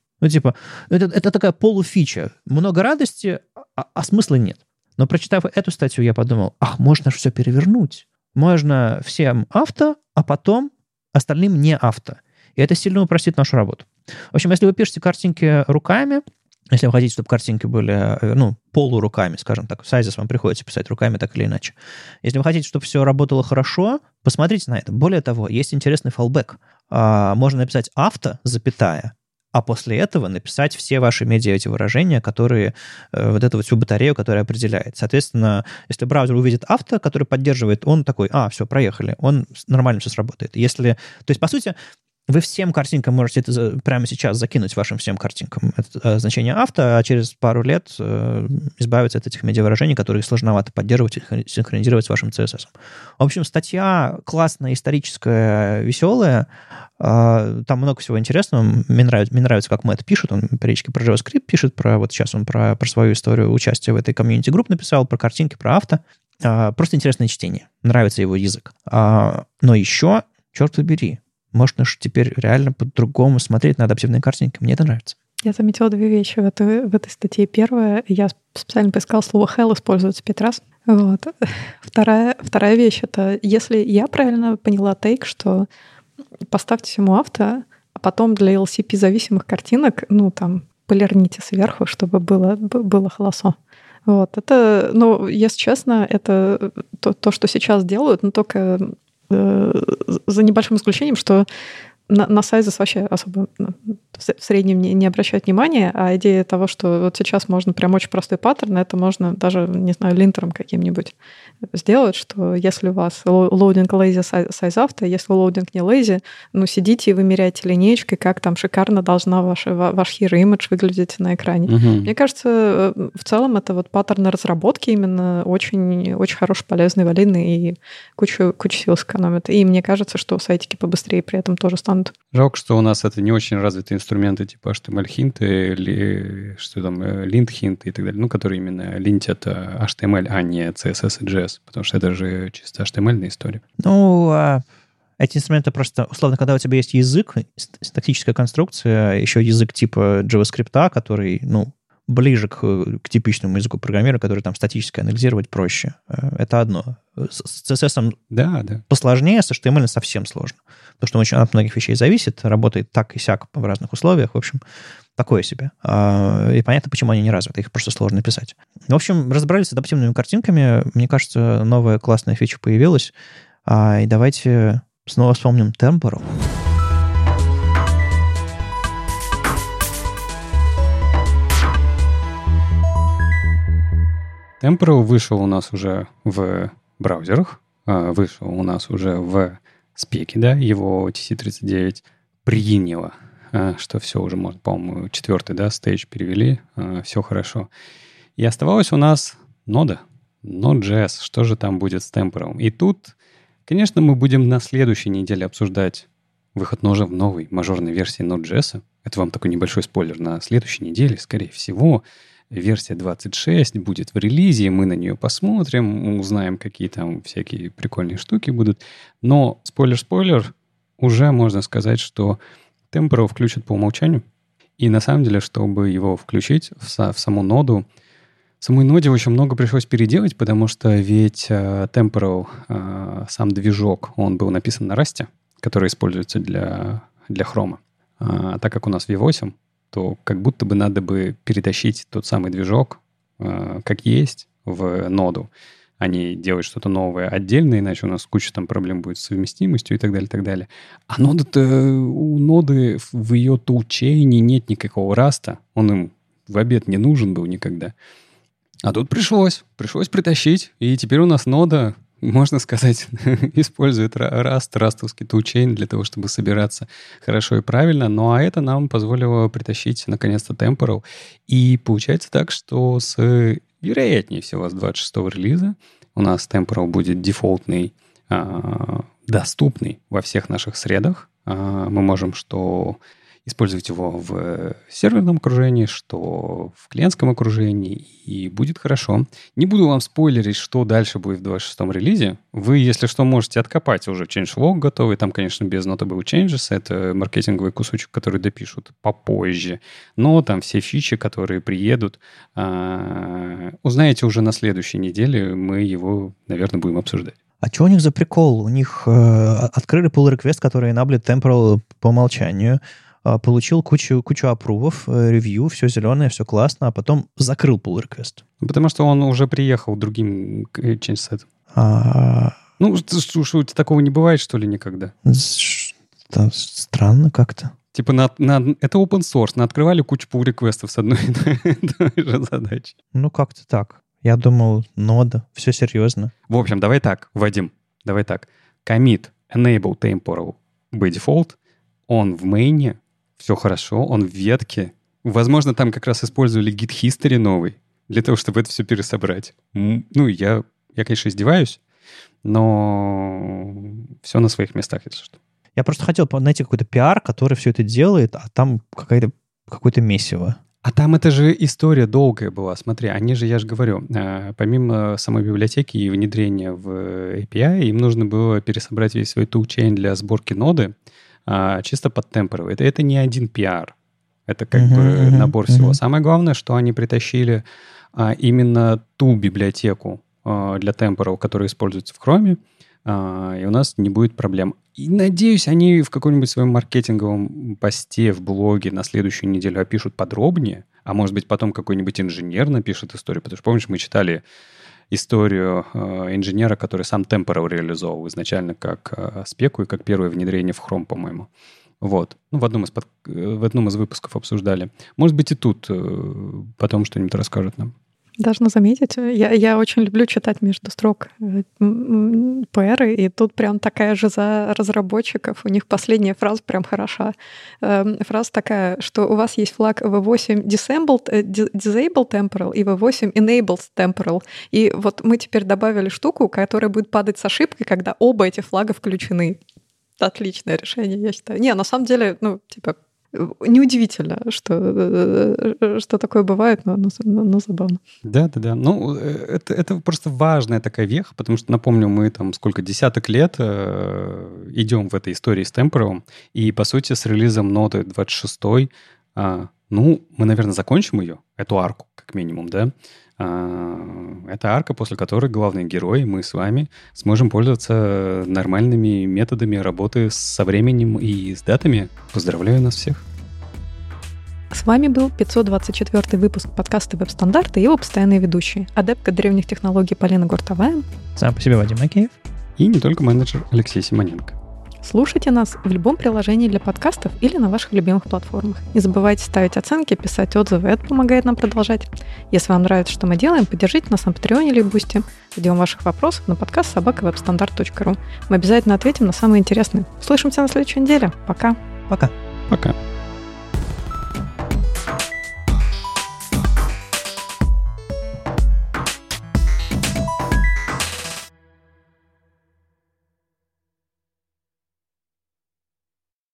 Это такая полуфича. Много радости, а смысла нет. Но прочитав эту статью, я подумал, можно же все перевернуть. Можно всем авто, а потом остальным не авто. И это сильно упростит нашу работу. В общем, если вы пишете картинки руками, если вы хотите, чтобы картинки были, полуруками, скажем так, sizes вам приходится писать руками так или иначе. Если вы хотите, чтобы все работало хорошо, посмотрите на это. Более того, есть интересный фаллбэк. Можно написать авто, запятая, а после этого написать все ваши медиа эти выражения, которые, вот эту вот всю батарею, которая определяет. Соответственно, если браузер увидит авто, который поддерживает, он такой, все, проехали, он нормально все сработает. То есть, по сути, вы всем картинкам можете это прямо сейчас закинуть вашим всем картинкам. Это значение авто, а через пару лет избавиться от этих медиавыражений, которые сложновато поддерживать и синхронизировать с вашим CSS. В общем, статья классная, историческая, веселая. Там много всего интересного. Мне нравится, как Мэтт пишет. Он периодически про JavaScript пишет, сейчас он про свою историю участия в этой комьюнити-групп написал, про картинки, про авто. Просто интересное чтение. Нравится его язык. Но еще, черт побери, можно же теперь реально по-другому смотреть на адаптивные картинки. Мне это нравится. Я заметила две вещи в этой статье. Первая, я специально поискала слово hell, используется 5 раз. Вот. Вторая вещь — это если я правильно поняла тейк, что поставьте всему авто, а потом для LCP-зависимых картинок, полирните сверху, чтобы было холосо. Вот. Это, если честно, это то, что сейчас делают, но только за небольшим исключением, что на sizes вообще особо в среднем не обращают внимания, а идея того, что вот сейчас можно прям очень простой паттерн, это можно даже, не знаю, линтером каким-нибудь сделать, что если у вас loading lazy size авто, если loading не lazy, сидите и вымеряйте линеечкой, как там шикарно должна ваш hero image выглядеть на экране. Мне кажется, в целом это вот паттерны разработки именно очень, очень хороший, полезный, валидный и кучу сил сэкономит. И мне кажется, что сайтики побыстрее при этом тоже станут. Жалко, что у нас это не очень развитые инструменты типа HTML-хинты или что там, lint-хинты и так далее, которые именно линтят HTML, а не CSS и JS, потому что это же чисто HTML-ная история. Эти инструменты просто, условно, когда у тебя есть язык, синтаксическая конструкция, еще язык типа JavaScript, который, ближе к типичному языку программирования, который там статически анализировать проще. Это одно. С CSS посложнее, с HTML совсем сложно. Потому что очень от многих вещей зависит, работает так и сяк в разных условиях. В общем, такое себе. И понятно, почему они не развиты. Их просто сложно писать. В общем, разобрались с адаптивными картинками. Мне кажется, новая классная фича появилась. И давайте снова вспомним Temporal. Temporal вышел у нас уже в браузерах, вышел у нас уже в спеке, да, его TC39 приняло, что все уже, может, по-моему, 4-й, да, стейдж перевели, все хорошо. И оставалась у нас нода, Node.js, что же там будет с Temporal. И тут, конечно, мы будем на следующей неделе обсуждать выход новой мажорной версии Node.js. Это вам такой небольшой спойлер. На следующей неделе, скорее всего, версия 26 будет в релизе, мы на нее посмотрим, узнаем, какие там всякие прикольные штуки будут. Но, спойлер, уже можно сказать, что Temporal включат по умолчанию. И на самом деле, чтобы его включить в саму ноду, самой ноде очень много пришлось переделать, потому что ведь Temporal, сам движок, он был написан на Rust, который используется для Chrome. Так как у нас V8, то как будто бы надо бы перетащить тот самый движок, как есть, в ноду, а не делать что-то новое отдельно, иначе у нас куча там проблем будет с совместимостью и так далее, и так далее. А у ноды в ее тулчейне нет никакого раста, он им в обед не нужен был никогда. А тут пришлось притащить, и теперь у нас нода, можно сказать, использует растовский тулчейн для того, чтобы собираться хорошо и правильно. Ну, а это нам позволило притащить, наконец-то, Temporal. И получается так, что вероятнее всего, с 26-го релиза у нас Temporal будет дефолтный, доступный во всех наших средах. Мы можем использовать его в серверном окружении, что в клиентском окружении, и будет хорошо. Не буду вам спойлерить, что дальше будет в 26-м релизе. Вы, если что, можете откопать уже changelog готовый. Там, конечно, без notable changes. Это маркетинговый кусочек, который допишут попозже. Но там все фичи, которые приедут, узнаете уже на следующей неделе. Мы его, наверное, будем обсуждать. А что у них за прикол? У них открыли pull request, который enabled Temporal по умолчанию, получил кучу апрувов, ревью, все зеленое, все классно, а потом закрыл pull request. Потому что он уже приехал другим change-сетом. Ну, что такого не бывает, что ли, никогда? Странно как-то. Типа это open source, открывали кучу pull request'ов с одной и той же задачей. Ну, как-то так. Я думал, нода, все серьезно. В общем, давай так, Вадим, Commit enable temporal by default, он в мейне, все хорошо, он в ветке. Возможно, там как раз использовали git history новый для того, чтобы это все пересобрать. Ну, я, конечно, издеваюсь, но все на своих местах, если что. Я просто хотел найти какой-то пиар, который все это делает, а там какое-то месиво. А там это же история долгая была. Смотри, я же говорю, помимо самой библиотеки и внедрения в API, им нужно было пересобрать весь свой toolchain для сборки ноды чисто под Temporal. Это не один PR. Это как бы набор всего. Самое главное, что они притащили именно ту библиотеку для Temporal, которая используется в Chrome, и у нас не будет проблем. И, надеюсь, они в каком-нибудь своем маркетинговом посте в блоге на следующую неделю опишут подробнее, а может быть, потом какой-нибудь инженер напишет историю. Потому что, помнишь, мы читали историю инженера, который сам Temporal реализовывал изначально как спеку и как первое внедрение в Chrome, по-моему. Вот. Ну, в одном из выпусков обсуждали. Может быть, и тут потом что-нибудь расскажут нам. Должна заметить, я очень люблю читать между строк PR, и тут прям такая же за разработчиков. У них последняя фраза прям хороша. Фраза такая, что у вас есть флаг V8 Disable Temporal и V8 Enabled Temporal. И вот мы теперь добавили штуку, которая будет падать с ошибкой, когда оба эти флага включены. Отличное решение, я считаю. Не, на самом деле, неудивительно, что такое бывает, но забавно. Да. Ну, это просто важная такая веха, потому что, напомню, мы там десяток лет идем в этой истории с Temporal, и, по сути, с релизом ноды 26 мы, наверное, закончим ее, эту арку, как минимум, да? Это арка, после которой главный герой, мы с вами, сможем пользоваться нормальными методами работы со временем и с датами. Поздравляю нас всех. С вами был 524 выпуск подкаста «Веб-стандарты» и его постоянные ведущие. Адептка древних технологий Полина Гуртовая. Сам по себе Вадим Макеев. И не только менеджер Алексей Симоненко. Слушайте нас в любом приложении для подкастов или на ваших любимых платформах. Не забывайте ставить оценки, писать отзывы, это помогает нам продолжать. Если вам нравится, что мы делаем, поддержите нас на Patreon или Boosty. Ждем ваших вопросов на подкаст@webstandard.ru. Мы обязательно ответим на самые интересные. Услышимся на следующей неделе. Пока. Пока. Пока.